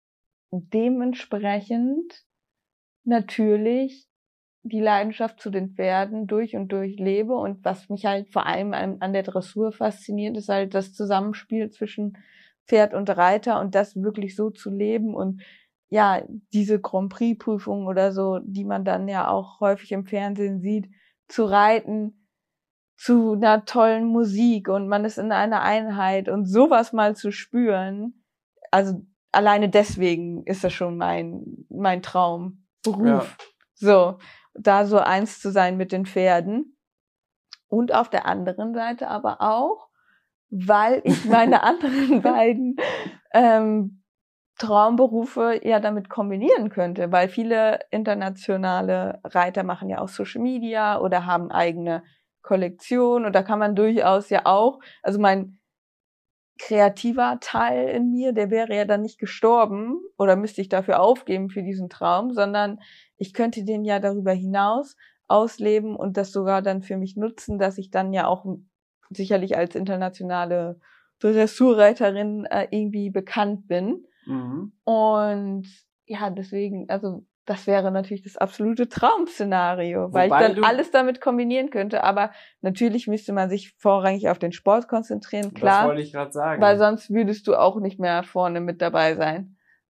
dementsprechend natürlich die Leidenschaft zu den Pferden durch und durch lebe. Und was mich halt vor allem an, an der Dressur fasziniert, ist halt das Zusammenspiel zwischen Pferd und Reiter und das wirklich so zu leben und ja, diese Grand Prix Prüfungen oder so, die man dann ja auch häufig im Fernsehen sieht, zu reiten zu einer tollen Musik und man ist in einer Einheit und sowas mal zu spüren, also alleine deswegen ist das schon mein mein Traumberuf. Ja. So, da so eins zu sein mit den Pferden. Und auf der anderen Seite aber auch, weil ich meine anderen beiden ähm, Traumberufe ja damit kombinieren könnte, weil viele internationale Reiter machen ja auch Social Media oder haben eigene Kollektion und da kann man durchaus ja auch, also mein kreativer Teil in mir, der wäre ja dann nicht gestorben oder müsste ich dafür aufgeben für diesen Traum, sondern ich könnte den ja darüber hinaus ausleben und das sogar dann für mich nutzen, dass ich dann ja auch sicherlich als internationale Dressurreiterin äh, irgendwie bekannt bin. Mhm. Und ja, deswegen, also das wäre natürlich das absolute Traum-Szenario, weil Wobei ich dann alles damit kombinieren könnte. Aber natürlich müsste man sich vorrangig auf den Sport konzentrieren, klar. Das wollte ich gerade sagen. Weil sonst würdest du auch nicht mehr vorne mit dabei sein.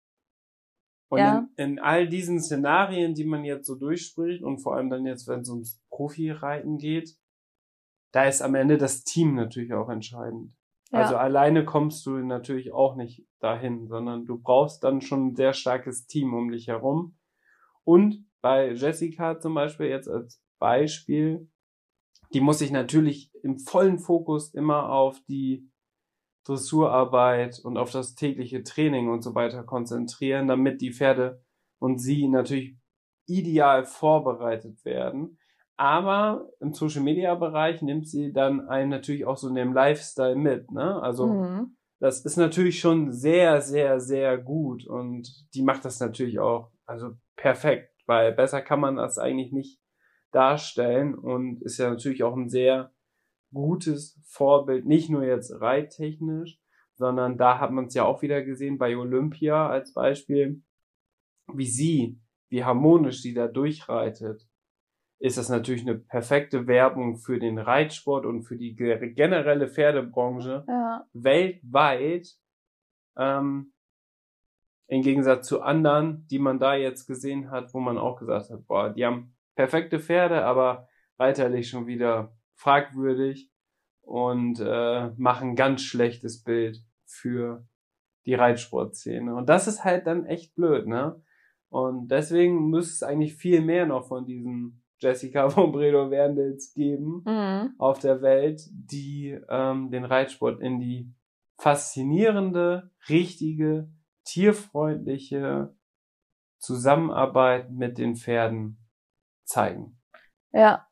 Und ja. in, in all diesen Szenarien, die man jetzt so durchspricht und vor allem dann jetzt, wenn es ums Profi-Reiten geht, da ist am Ende das Team natürlich auch entscheidend. Ja. Also alleine kommst du natürlich auch nicht dahin, sondern du brauchst dann schon ein sehr starkes Team um dich herum. Und bei Jessica zum Beispiel jetzt als Beispiel, die muss sich natürlich im vollen Fokus immer auf die Dressurarbeit und auf das tägliche Training und so weiter konzentrieren, damit die Pferde und sie natürlich ideal vorbereitet werden. Aber im Social-Media-Bereich nimmt sie dann einen natürlich auch so in dem Lifestyle mit, ne? Also mhm. das ist natürlich schon sehr, sehr, sehr gut und die macht das natürlich auch, also perfekt, weil besser kann man das eigentlich nicht darstellen und ist ja natürlich auch ein sehr gutes Vorbild, nicht nur jetzt reittechnisch, sondern da hat man es ja auch wieder gesehen bei Olympia als Beispiel, wie sie, wie harmonisch sie da durchreitet, ist das natürlich eine perfekte Werbung für den Reitsport und für die generelle Pferdebranche ja. weltweit, ähm, im Gegensatz zu anderen, die man da jetzt gesehen hat, wo man auch gesagt hat, boah, die haben perfekte Pferde, aber reiterlich schon wieder fragwürdig und äh, machen ein ganz schlechtes Bild für die Reitsportszene. Und das ist halt dann echt blöd, ne? Und deswegen müsste es eigentlich viel mehr noch von diesen Jessica von Bredow-Werndls geben mhm. auf der Welt, die ähm, den Reitsport in die faszinierende, richtige, tierfreundliche Zusammenarbeit mit den Pferden zeigen. Ja.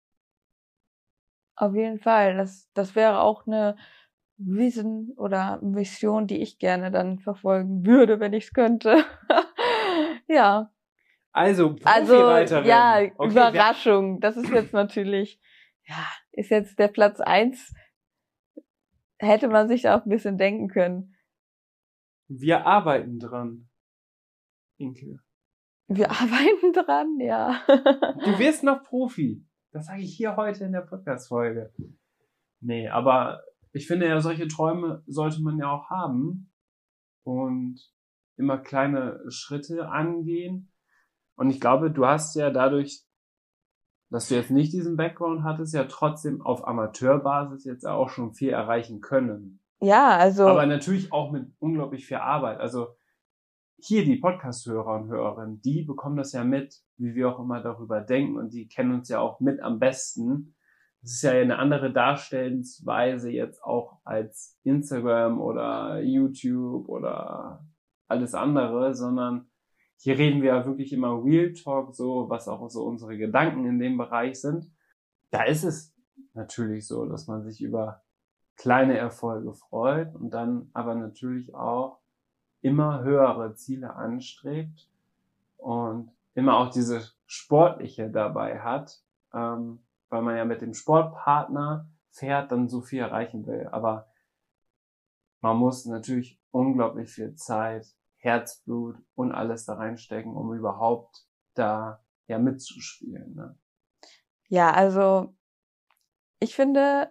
Auf jeden Fall. Das, das wäre auch eine Vision oder Mission, die ich gerne dann verfolgen würde, wenn ich es könnte. Ja. Also, Profireiterin. Also, ja, okay, Überraschung. Das ist jetzt natürlich, ja, ist jetzt der Platz eins. Hätte man sich auch ein bisschen denken können. Wir arbeiten dran, Inke. Wir arbeiten dran, ja. Du wirst noch Profi. Das sage ich hier heute in der Podcast-Folge. Nee, aber ich finde ja, solche Träume sollte man ja auch haben und immer kleine Schritte angehen. Und ich glaube, du hast ja dadurch, dass du jetzt nicht diesen Background hattest, ja trotzdem auf Amateurbasis jetzt auch schon viel erreichen können. Ja, also. Aber natürlich auch mit unglaublich viel Arbeit. Also hier die Podcast-Hörer und Hörerinnen, die bekommen das ja mit, wie wir auch immer darüber denken und die kennen uns ja auch mit am besten. Das ist ja eine andere Darstellungsweise jetzt auch als Instagram oder YouTube oder alles andere, sondern hier reden wir ja wirklich immer Real Talk, so, was auch so unsere Gedanken in dem Bereich sind. Da ist es natürlich so, dass man sich über kleine Erfolge freut und dann aber natürlich auch immer höhere Ziele anstrebt und immer auch diese Sportliche dabei hat, ähm, weil man ja mit dem Sportpartner fährt, dann so viel erreichen will. Aber man muss natürlich unglaublich viel Zeit, Herzblut und alles da reinstecken, um überhaupt da ja mitzuspielen. Ne? Ja, also ich finde,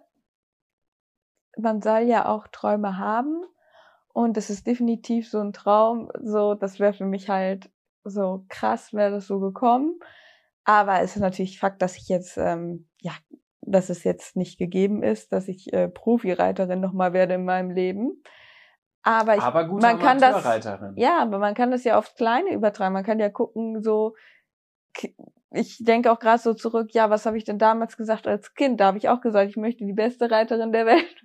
man soll ja auch Träume haben und es ist definitiv so ein Traum, so, das wäre für mich halt so krass, wäre das so gekommen. Aber es ist natürlich Fakt, dass ich jetzt, ähm, ja, dass es jetzt nicht gegeben ist, dass ich äh, Profireiterin nochmal werde in meinem Leben. Aber, ich, aber gute man kann das, Amateurreiterin. ja, aber man kann das ja aufs Kleine übertragen. Man kann ja gucken, so, ich denke auch gerade so zurück, ja, was habe ich denn damals gesagt als Kind? Da habe ich auch gesagt, ich möchte die beste Reiterin der Welt.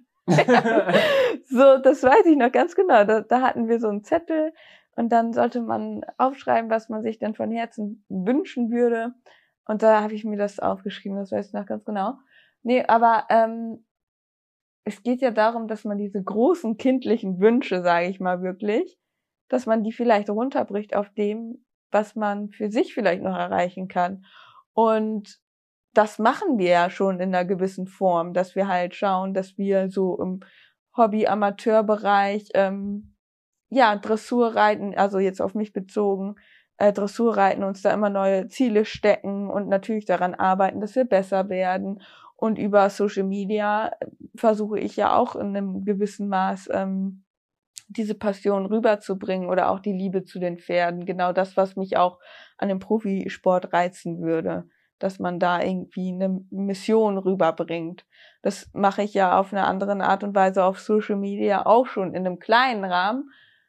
So, das weiß ich noch ganz genau. Da, da hatten wir so einen Zettel und dann sollte man aufschreiben, was man sich denn von Herzen wünschen würde. Und da habe ich mir das aufgeschrieben, das weiß ich noch ganz genau. Nee, aber ähm, es geht ja darum, dass man diese großen kindlichen Wünsche, sage ich mal wirklich, dass man die vielleicht runterbricht auf dem, was man für sich vielleicht noch erreichen kann. Und das machen wir ja schon in einer gewissen Form, dass wir halt schauen, dass wir so im Hobby-Amateur-Bereich ähm, ja Dressurreiten, also jetzt auf mich bezogen, äh, Dressurreiten, uns da immer neue Ziele stecken und natürlich daran arbeiten, dass wir besser werden. Und über Social Media versuche ich ja auch in einem gewissen Maß ähm, diese Passion rüberzubringen oder auch die Liebe zu den Pferden. Genau das, was mich auch an dem Profisport reizen würde, dass man da irgendwie eine Mission rüberbringt. Das mache ich ja auf eine andere Art und Weise auf Social Media auch schon in einem kleinen Rahmen.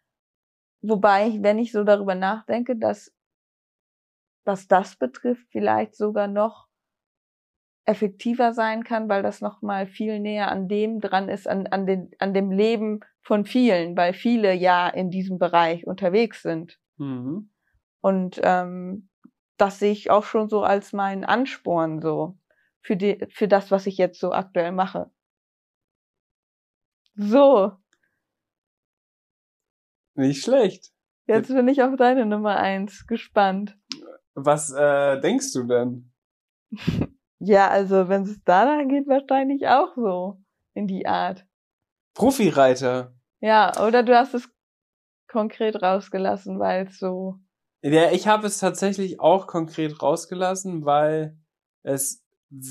Wobei ich, wenn ich so darüber nachdenke, dass, was das betrifft, vielleicht sogar noch effektiver sein kann, weil das noch mal viel näher an dem dran ist, an, an, den, an dem Leben von vielen, weil viele ja in diesem Bereich unterwegs sind. Mhm. Und ähm, das sehe ich auch schon so als meinen Ansporn so für die, für das, was ich jetzt so aktuell mache. So. Nicht schlecht. Jetzt bin ich auf deine Nummer eins gespannt. Was äh, denkst du denn? Ja, also wenn es danach geht, wahrscheinlich auch so in die Art. Profireiter. Ja, oder du hast es konkret rausgelassen, weil es so... Ja, ich habe es tatsächlich auch konkret rausgelassen, weil es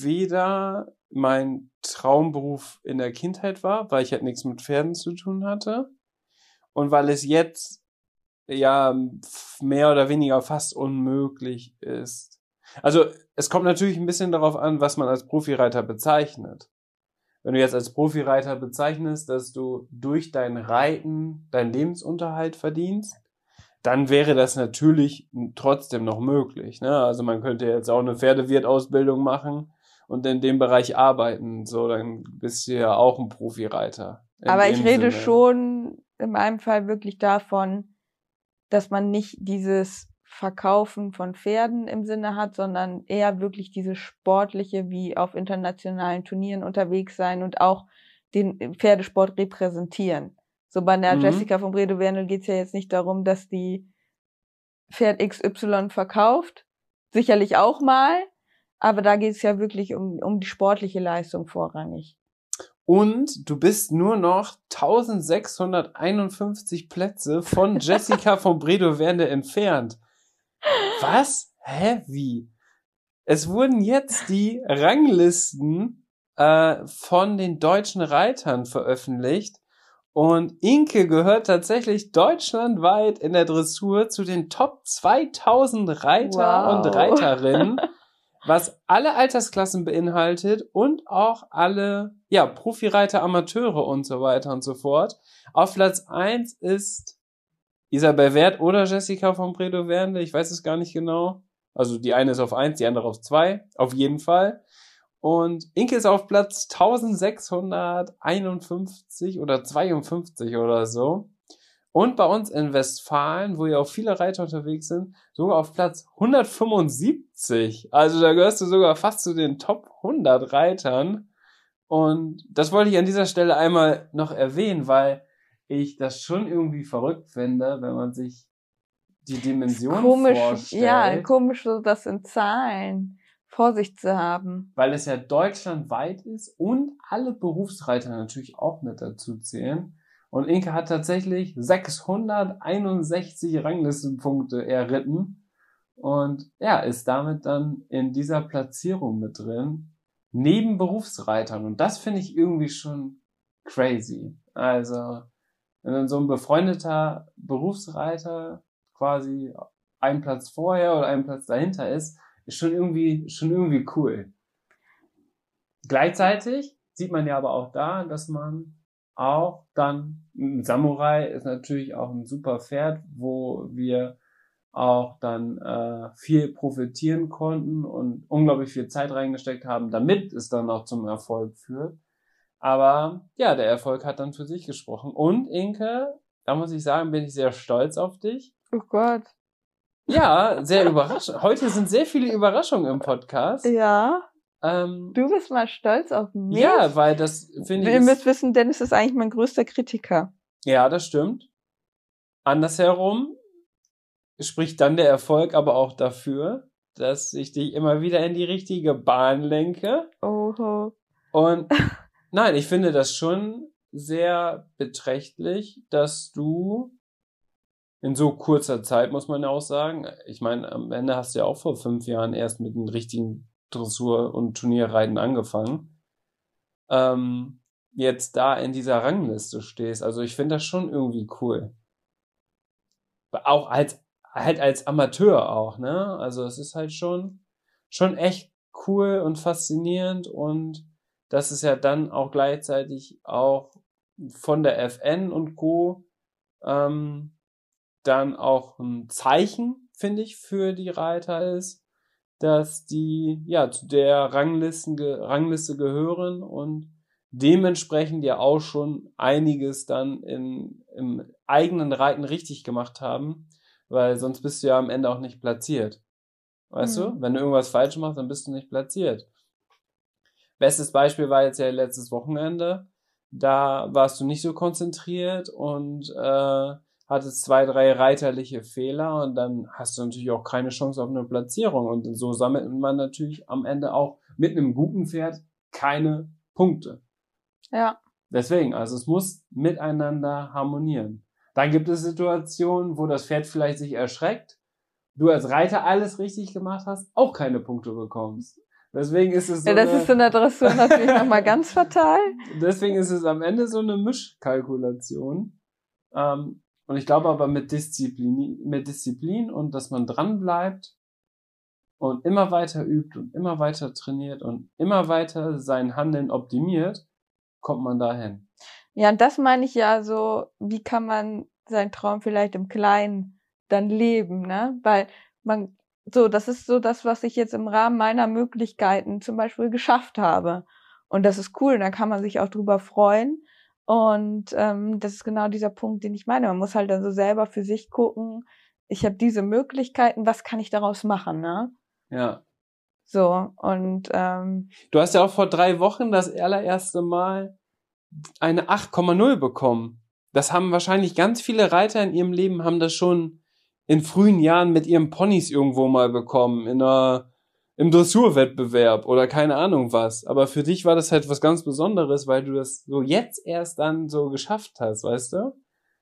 weder mein Traumberuf in der Kindheit war, weil ich halt nichts mit Pferden zu tun hatte, und weil es jetzt ja mehr oder weniger fast unmöglich ist. Also es kommt natürlich ein bisschen darauf an, was man als Profireiter bezeichnet. Wenn du jetzt als Profireiter bezeichnest, dass du durch dein Reiten deinen Lebensunterhalt verdienst, dann wäre das natürlich trotzdem noch möglich. Ne? Also man könnte jetzt auch eine Pferdewirtausbildung machen und in dem Bereich arbeiten. So, dann bist du ja auch ein Profireiter. Aber ich rede Sinne. schon in meinem Fall wirklich davon, dass man nicht dieses Verkaufen von Pferden im Sinne hat, sondern eher wirklich diese sportliche, wie auf internationalen Turnieren unterwegs sein und auch den Pferdesport repräsentieren. So bei der mhm. Jessica von Bredow-Wernl geht es ja jetzt nicht darum, dass die Pferd X Y verkauft. Sicherlich auch mal, aber da geht es ja wirklich um, um die sportliche Leistung vorrangig. Und du bist nur noch eintausendsechshunderteinundfünfzig Plätze von Jessica von Bredow-Wernl entfernt. Was? Hä? Wie? Es wurden jetzt die Ranglisten äh, von den deutschen Reitern veröffentlicht. Und Inke gehört tatsächlich deutschlandweit in der Dressur zu den Top zweitausend Reiter wow. und Reiterinnen, was alle Altersklassen beinhaltet und auch alle ja Profireiter, Amateure und so weiter und so fort. Auf Platz eins ist Isabel Wert oder Jessica von Bredow Wernde, ich weiß es gar nicht genau. Also die eine ist auf eins, die andere auf zwei, auf jeden Fall. Und Inke ist auf Platz eintausendsechshunderteinundfünfzig oder zweiundfünfzig oder so. Und bei uns in Westfalen, wo ja auch viele Reiter unterwegs sind, sogar auf Platz hundertfünfundsiebzig. Also da gehörst du sogar fast zu den Top hundert Reitern. Und das wollte ich an dieser Stelle einmal noch erwähnen, weil ich das schon irgendwie verrückt finde, wenn man sich die Dimension komisch, vorstellt. Ja, komisch, so das in Zahlen vor sich zu haben. Weil es ja deutschlandweit ist und alle Berufsreiter natürlich auch mit dazu zählen. Und Inke hat tatsächlich sechshunderteinundsechzig Ranglistenpunkte erritten und ja, ist damit dann in dieser Platzierung mit drin, neben Berufsreitern. Und das finde ich irgendwie schon crazy. Also, wenn dann so ein befreundeter Berufsreiter quasi einen Platz vorher oder einen Platz dahinter ist, ist schon irgendwie, schon irgendwie cool. Gleichzeitig sieht man ja aber auch da, dass man auch dann, ein Samurai ist natürlich auch ein super Pferd, wo wir auch dann äh, viel profitieren konnten und unglaublich viel Zeit reingesteckt haben, damit es dann auch zum Erfolg führt. Aber ja, der Erfolg hat dann für sich gesprochen. Und Inke, da muss ich sagen, bin ich sehr stolz auf dich. Oh Gott. Ja, sehr überraschend. Heute sind sehr viele Überraschungen im Podcast. Ja. Ähm, du bist mal stolz auf mich. Ja, weil das finde ich. Ihr müsst wissen, Dennis ist eigentlich mein größter Kritiker. Ja, das stimmt. Andersherum spricht dann der Erfolg aber auch dafür, dass ich dich immer wieder in die richtige Bahn lenke. Oho. Und nein, ich finde das schon sehr beträchtlich, dass du in so kurzer Zeit, muss man ja auch sagen, ich meine, am Ende hast du ja auch vor fünf Jahren erst mit den richtigen Dressur- und Turnierreiten angefangen, ähm, jetzt da in dieser Rangliste stehst. Also ich finde das schon irgendwie cool. Auch als, halt als Amateur auch, ne? Also es ist halt schon, schon echt cool und faszinierend und das ist ja dann auch gleichzeitig auch von der F N und Co. ähm, dann auch ein Zeichen, finde ich, für die Reiter ist, dass die ja zu der Ranglisten, Rangliste gehören und dementsprechend ja auch schon einiges dann in, im eigenen Reiten richtig gemacht haben, weil sonst bist du ja am Ende auch nicht platziert. Weißt mhm. du? Wenn du irgendwas falsch machst, dann bist du nicht platziert. Bestes Beispiel war jetzt ja letztes Wochenende. Da warst du nicht so konzentriert und äh, hattest zwei, drei reiterliche Fehler und dann hast du natürlich auch keine Chance auf eine Platzierung und so sammelt man natürlich am Ende auch mit einem guten Pferd keine Punkte. Ja. Deswegen, also es muss miteinander harmonieren. Dann gibt es Situationen, wo das Pferd vielleicht sich erschreckt, du als Reiter alles richtig gemacht hast, auch keine Punkte bekommst. Deswegen ist es so ja, das eine, ist in der Dressur natürlich nochmal ganz fatal. Deswegen ist es am Ende so eine Mischkalkulation. Ähm, und ich glaube aber mit Disziplin, mit Disziplin und dass man dran bleibt und immer weiter übt und immer weiter trainiert und immer weiter sein Handeln optimiert, kommt man dahin. Ja, und das meine ich ja so, wie kann man seinen Traum vielleicht im Kleinen dann leben, ne? Weil man, so, das ist so das, was ich jetzt im Rahmen meiner Möglichkeiten zum Beispiel geschafft habe. Und das ist cool, da kann man sich auch drüber freuen. Und ähm, das ist genau dieser Punkt, den ich meine. Man muss halt dann so selber für sich gucken, ich habe diese Möglichkeiten, was kann ich daraus machen, ne? Ja. So, und ähm, du hast ja auch vor drei Wochen das allererste Mal eine acht Komma null bekommen. Das haben wahrscheinlich ganz viele Reiter in ihrem Leben, haben das schon in frühen Jahren mit ihren Ponys irgendwo mal bekommen, in einer, im Dressurwettbewerb oder keine Ahnung was. Aber für dich war das halt was ganz Besonderes, weil du das so jetzt erst dann so geschafft hast, weißt du?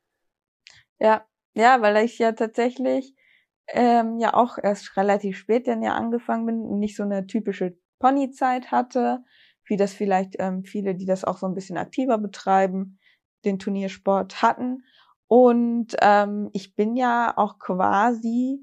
Ja, ja, weil ich ja tatsächlich ähm, ja auch erst relativ spät dann ja angefangen bin und nicht so eine typische Ponyzeit hatte, wie das vielleicht ähm, viele, die das auch so ein bisschen aktiver betreiben, den Turniersport hatten. Und ähm, ich bin ja auch quasi,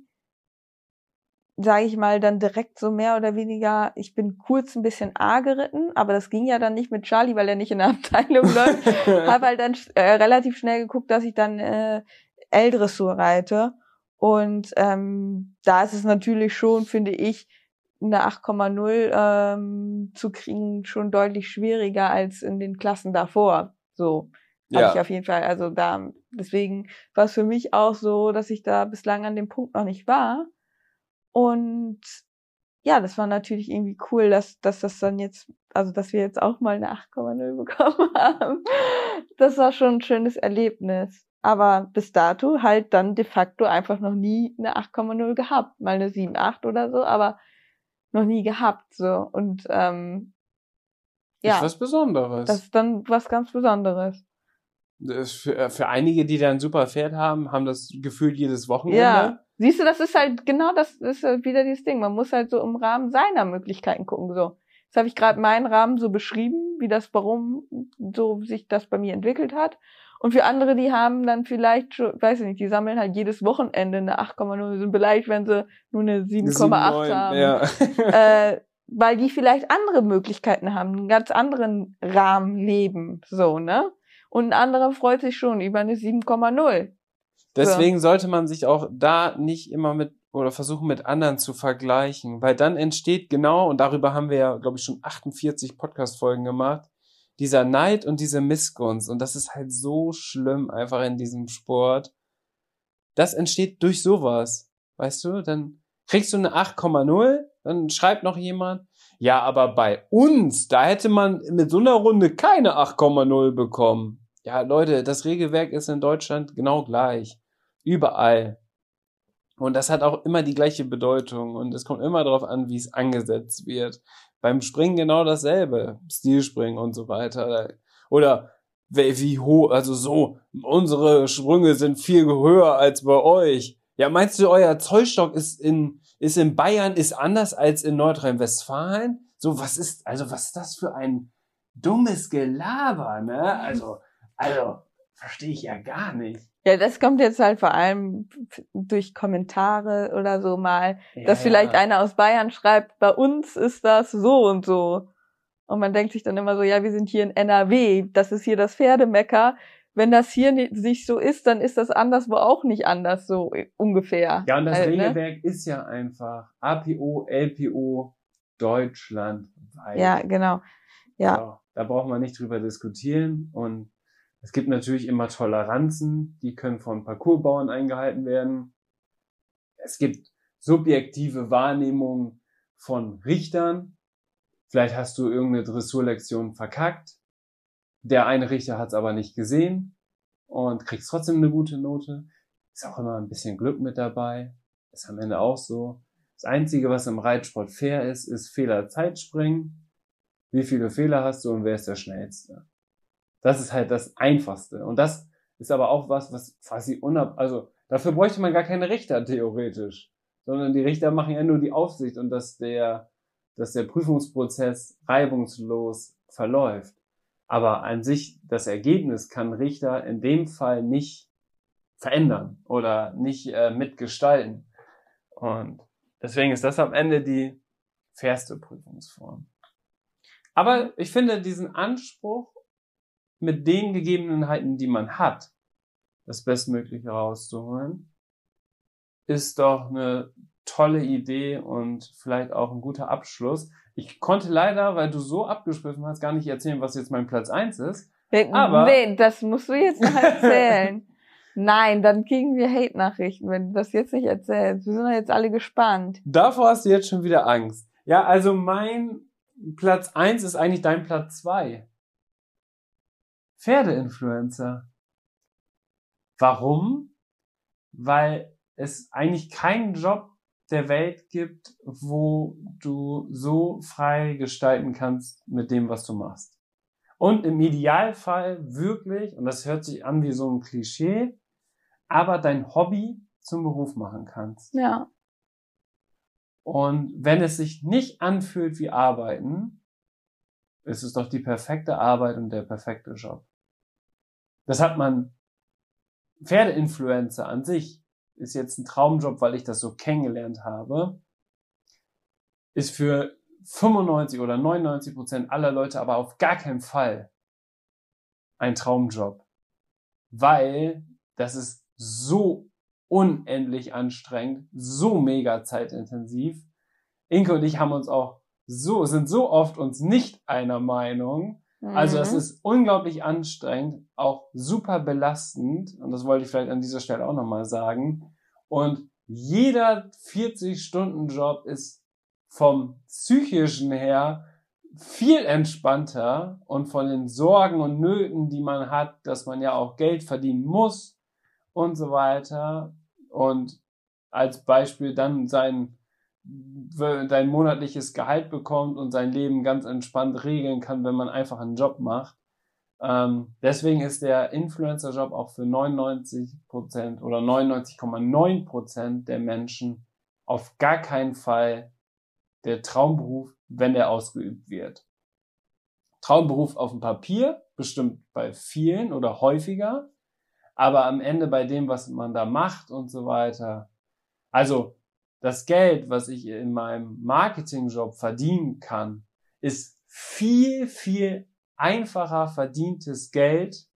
sage ich mal, dann direkt so mehr oder weniger, ich bin kurz ein bisschen A geritten, aber das ging ja dann nicht mit Charlie, weil er nicht in der Abteilung läuft. Habe halt dann äh, relativ schnell geguckt, dass ich dann äh, L-Dressur reite. Und ähm, da ist es natürlich schon, finde ich, eine acht Komma null ähm, zu kriegen schon deutlich schwieriger als in den Klassen davor. So habe Ja. ich auf jeden Fall. Also da deswegen war es für mich auch so, dass ich da bislang an dem Punkt noch nicht war. Und ja, das war natürlich irgendwie cool, dass dass das dann jetzt, also dass wir jetzt auch mal eine acht Komma null bekommen haben. Das war schon ein schönes Erlebnis. Aber bis dato halt dann de facto einfach noch nie eine acht Komma null gehabt. Mal eine sieben Komma acht oder so, aber noch nie gehabt. So. Und ähm, ja, ist was Besonderes. Das ist dann was ganz Besonderes. Das ist für, für einige, die da ein super Pferd haben, haben das gefühlt jedes Wochenende. Ja, siehst du, das ist halt, genau das ist halt wieder dieses Ding. Man muss halt so im Rahmen seiner Möglichkeiten gucken. So, jetzt habe ich gerade meinen Rahmen so beschrieben, wie das, warum so sich das bei mir entwickelt hat. Und für andere, die haben dann vielleicht schon, weiß ich nicht, die sammeln halt jedes Wochenende eine acht Komma null, sind beleidigt, wenn sie nur eine sieben Komma acht haben. Ja. äh, weil die vielleicht andere Möglichkeiten haben, einen ganz anderen Rahmen leben, so, ne? Und ein anderer freut sich schon über eine sieben Komma null. Deswegen so. Sollte man sich auch da nicht immer mit oder versuchen mit anderen zu vergleichen, weil dann entsteht genau, und darüber haben wir ja, glaube ich, schon achtundvierzig Podcast-Folgen gemacht, dieser Neid und diese Missgunst. Und das ist halt so schlimm einfach in diesem Sport. Das entsteht durch sowas, weißt du? Dann kriegst du eine acht Komma null, dann schreibt noch jemand, ja, aber bei uns, da hätte man mit so einer Runde keine acht Komma null bekommen. Ja, Leute, das Regelwerk ist in Deutschland genau gleich. Überall. Und das hat auch immer die gleiche Bedeutung. Und es kommt immer darauf an, wie es angesetzt wird. Beim Springen genau dasselbe. Stilspringen und so weiter. Oder wie hoch, also so, unsere Sprünge sind viel höher als bei euch. Ja, meinst du, euer Zollstock ist in, ist in Bayern, ist anders als in Nordrhein-Westfalen? So, was ist, also was ist das für ein dummes Gelaber, ne? Also, also, verstehe ich ja gar nicht. Ja, das kommt jetzt halt vor allem durch Kommentare oder so mal, ja, dass vielleicht ja. einer aus Bayern schreibt, bei uns ist das so und so. Und man denkt sich dann immer so, ja, wir sind hier in N R W, das ist hier das Pferdemecker. Wenn das hier nicht so ist, dann ist das anderswo auch nicht anders, so ungefähr. Ja, und das halt, Regelwerk ne? ist ja einfach A P O, L P O, deutschlandweit. Ja, genau. Ja. So, da braucht man nicht drüber diskutieren. Und es gibt natürlich immer Toleranzen, die können von Parcoursbauern eingehalten werden. Es gibt subjektive Wahrnehmungen von Richtern. Vielleicht hast du irgendeine Dressurlektion verkackt. Der eine Richter hat es aber nicht gesehen und kriegst trotzdem eine gute Note. Ist auch immer ein bisschen Glück mit dabei. Ist am Ende auch so. Das Einzige, was im Reitsport fair ist, ist Fehler-Zeitspringen. Wie viele Fehler hast du und wer ist der Schnellste? Das ist halt das Einfachste. Und das ist aber auch was, was quasi unab... Also dafür bräuchte man gar keine Richter theoretisch. Sondern die Richter machen ja nur die Aufsicht und dass der, dass der Prüfungsprozess reibungslos verläuft. Aber an sich, das Ergebnis kann Richter in dem Fall nicht verändern oder nicht äh, mitgestalten. Und deswegen ist das am Ende die fairste Prüfungsform. Aber ich finde diesen Anspruch, mit den Gegebenheiten, die man hat, das Bestmögliche rauszuholen, ist doch eine tolle Idee und vielleicht auch ein guter Abschluss. Ich konnte leider, weil du so abgeschwiffen hast, gar nicht erzählen, was jetzt mein Platz eins ist. Aber nee, das musst du jetzt noch erzählen. Nein, dann kriegen wir Hate-Nachrichten, wenn du das jetzt nicht erzählst. Wir sind doch jetzt alle gespannt. Davor hast du jetzt schon wieder Angst. Ja, also mein Platz eins ist eigentlich dein Platz zwei. Pferdeinfluencer. Warum? Weil es eigentlich keinen Job der Welt gibt, wo du so frei gestalten kannst mit dem, was du machst. Und im Idealfall wirklich, und das hört sich an wie so ein Klischee, aber dein Hobby zum Beruf machen kannst. Ja. Und wenn es sich nicht anfühlt wie Arbeiten, ist es doch die perfekte Arbeit und der perfekte Job. Das hat man, Pferdeinfluencer an sich ist jetzt ein Traumjob, weil ich das so kennengelernt habe, ist für fünfundneunzig oder neunundneunzig Prozent aller Leute aber auf gar keinen Fall ein Traumjob. Weil das ist so unendlich anstrengend, so mega zeitintensiv. Inke und ich haben uns auch so, sind so oft uns nicht einer Meinung. Mhm. Also es ist unglaublich anstrengend, auch super belastend. Und das wollte ich vielleicht an dieser Stelle auch nochmal sagen. Und jeder vierzig-Stunden-Job ist vom Psychischen her viel entspannter und von den Sorgen und Nöten, die man hat, dass man ja auch Geld verdienen muss und so weiter. Und als Beispiel dann sein, sein monatliches Gehalt bekommt und sein Leben ganz entspannt regeln kann, wenn man einfach einen Job macht. Ähm, deswegen ist der Influencer-Job auch für neunundneunzig Prozent oder neunundneunzig Komma neun Prozent der Menschen auf gar keinen Fall der Traumberuf, wenn der ausgeübt wird. Traumberuf auf dem Papier, bestimmt bei vielen oder häufiger, aber am Ende bei dem, was man da macht und so weiter. Also das Geld, was ich in meinem Marketingjob verdienen kann, ist viel, viel einfacher verdientes Geld,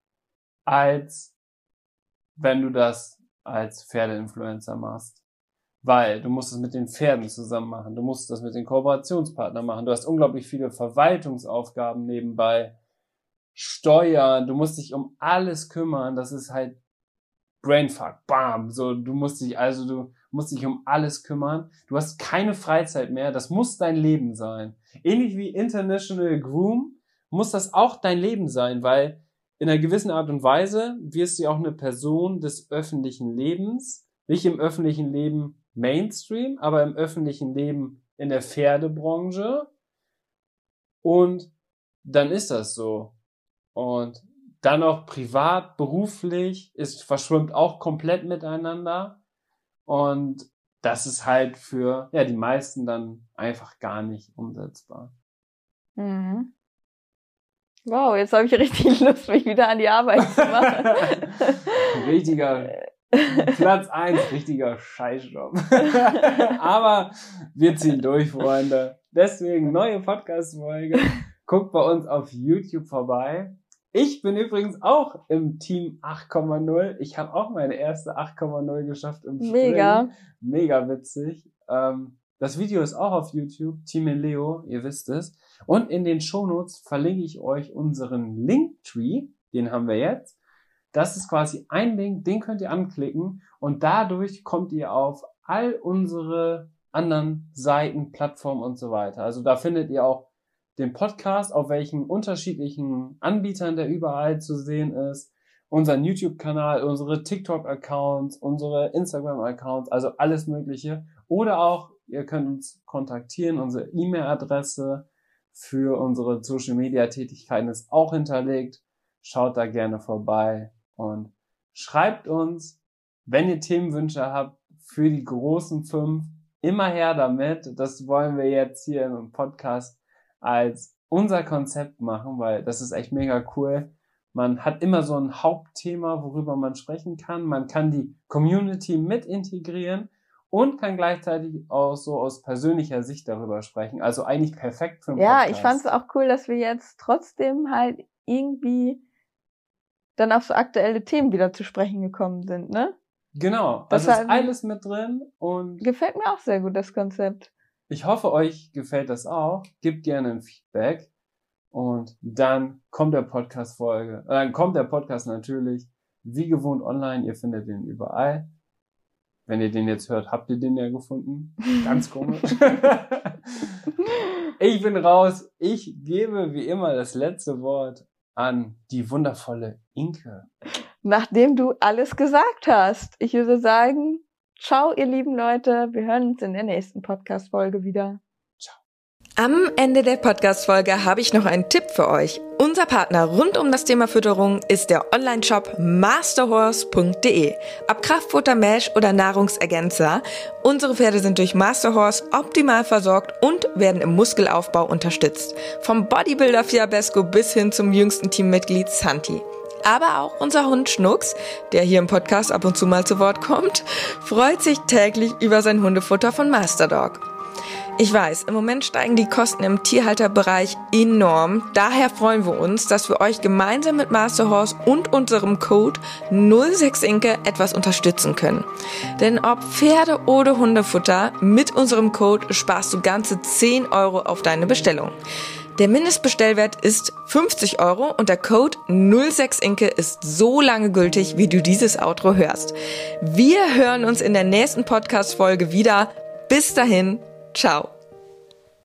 als wenn du das als Pferdeinfluencer machst. Weil du musst es mit den Pferden zusammen machen, du musst das mit den Kooperationspartnern machen, du hast unglaublich viele Verwaltungsaufgaben nebenbei, Steuern, du musst dich um alles kümmern, das ist halt Brainfuck, bam, so, du musst dich, also du musst dich um alles kümmern, du hast keine Freizeit mehr, das muss dein Leben sein. Ähnlich wie International Groom muss das auch dein Leben sein, weil in einer gewissen Art und Weise wirst du ja auch eine Person des öffentlichen Lebens, nicht im öffentlichen Leben Mainstream, aber im öffentlichen Leben in der Pferdebranche. Und dann ist das so. Und dann noch privat, beruflich, ist verschwimmt auch komplett miteinander. Und das ist halt für ja die meisten dann einfach gar nicht umsetzbar. Mhm. Wow, jetzt habe ich richtig Lust, mich wieder an die Arbeit zu machen. Richtiger Platz eins, richtiger Scheißjob. Aber wir ziehen durch, Freunde. Deswegen neue Podcast-Folge. Guckt bei uns auf YouTube vorbei. Ich bin übrigens auch im Team acht Komma null. Ich habe auch meine erste acht Komma null geschafft im Springen. Mega. Mega witzig. Ähm, das Video ist auch auf YouTube. Team Leo, ihr wisst es. Und in den Shownotes verlinke ich euch unseren Linktree. Den haben wir jetzt. Das ist quasi ein Link, den könnt ihr anklicken und dadurch kommt ihr auf all unsere anderen Seiten, Plattformen und so weiter. Also da findet ihr auch den Podcast, auf welchen unterschiedlichen Anbietern der überall zu sehen ist, unseren YouTube-Kanal, unsere TikTok-Accounts, unsere Instagram-Accounts, also alles Mögliche. Oder auch, ihr könnt uns kontaktieren, unsere E-Mail-Adresse für unsere Social-Media-Tätigkeiten ist auch hinterlegt. Schaut da gerne vorbei. Und schreibt uns, wenn ihr Themenwünsche habt für die großen fünf, immer her damit. Das wollen wir jetzt hier im Podcast als unser Konzept machen, weil das ist echt mega cool. Man hat immer so ein Hauptthema, worüber man sprechen kann. Man kann die Community mit integrieren und kann gleichzeitig auch so aus persönlicher Sicht darüber sprechen. Also eigentlich perfekt für einen ja, Podcast. Ja, ich fand es auch cool, dass wir jetzt trotzdem halt irgendwie dann auf so aktuelle Themen wieder zu sprechen gekommen sind, ne? Genau, das also ist alles mit drin und gefällt mir auch sehr gut, das Konzept. Ich hoffe, euch gefällt das auch. Gebt gerne ein Feedback und dann kommt der Podcast-Folge, äh, dann kommt der Podcast natürlich wie gewohnt online. Ihr findet den überall. Wenn ihr den jetzt hört, habt ihr den ja gefunden. Ganz komisch. Ich bin raus. Ich gebe wie immer das letzte Wort an die wundervolle Inke. Nachdem du alles gesagt hast, ich würde sagen, ciao, ihr lieben Leute. Wir hören uns in der nächsten Podcast-Folge wieder. Ciao. Am Ende der Podcast-Folge habe ich noch einen Tipp für euch. Unser Partner rund um das Thema Fütterung ist der Online-Shop masterhorse punkt de. Ob Kraftfutter, Mesh oder Nahrungsergänzer, unsere Pferde sind durch Masterhorse optimal versorgt und werden im Muskelaufbau unterstützt. Vom Bodybuilder Fiabesco bis hin zum jüngsten Teammitglied Santi. Aber auch unser Hund Schnucks, der hier im Podcast ab und zu mal zu Wort kommt, freut sich täglich über sein Hundefutter von Masterdog. Ich weiß, im Moment steigen die Kosten im Tierhalterbereich enorm. Daher freuen wir uns, dass wir euch gemeinsam mit Masterhorse und unserem Code null sechs Inke etwas unterstützen können. Denn ob Pferde- oder Hundefutter, mit unserem Code sparst du ganze zehn Euro auf deine Bestellung. Der Mindestbestellwert ist fünfzig Euro und der Code null sechs Inke ist so lange gültig, wie du dieses Outro hörst. Wir hören uns in der nächsten Podcast-Folge wieder. Bis dahin, ciao.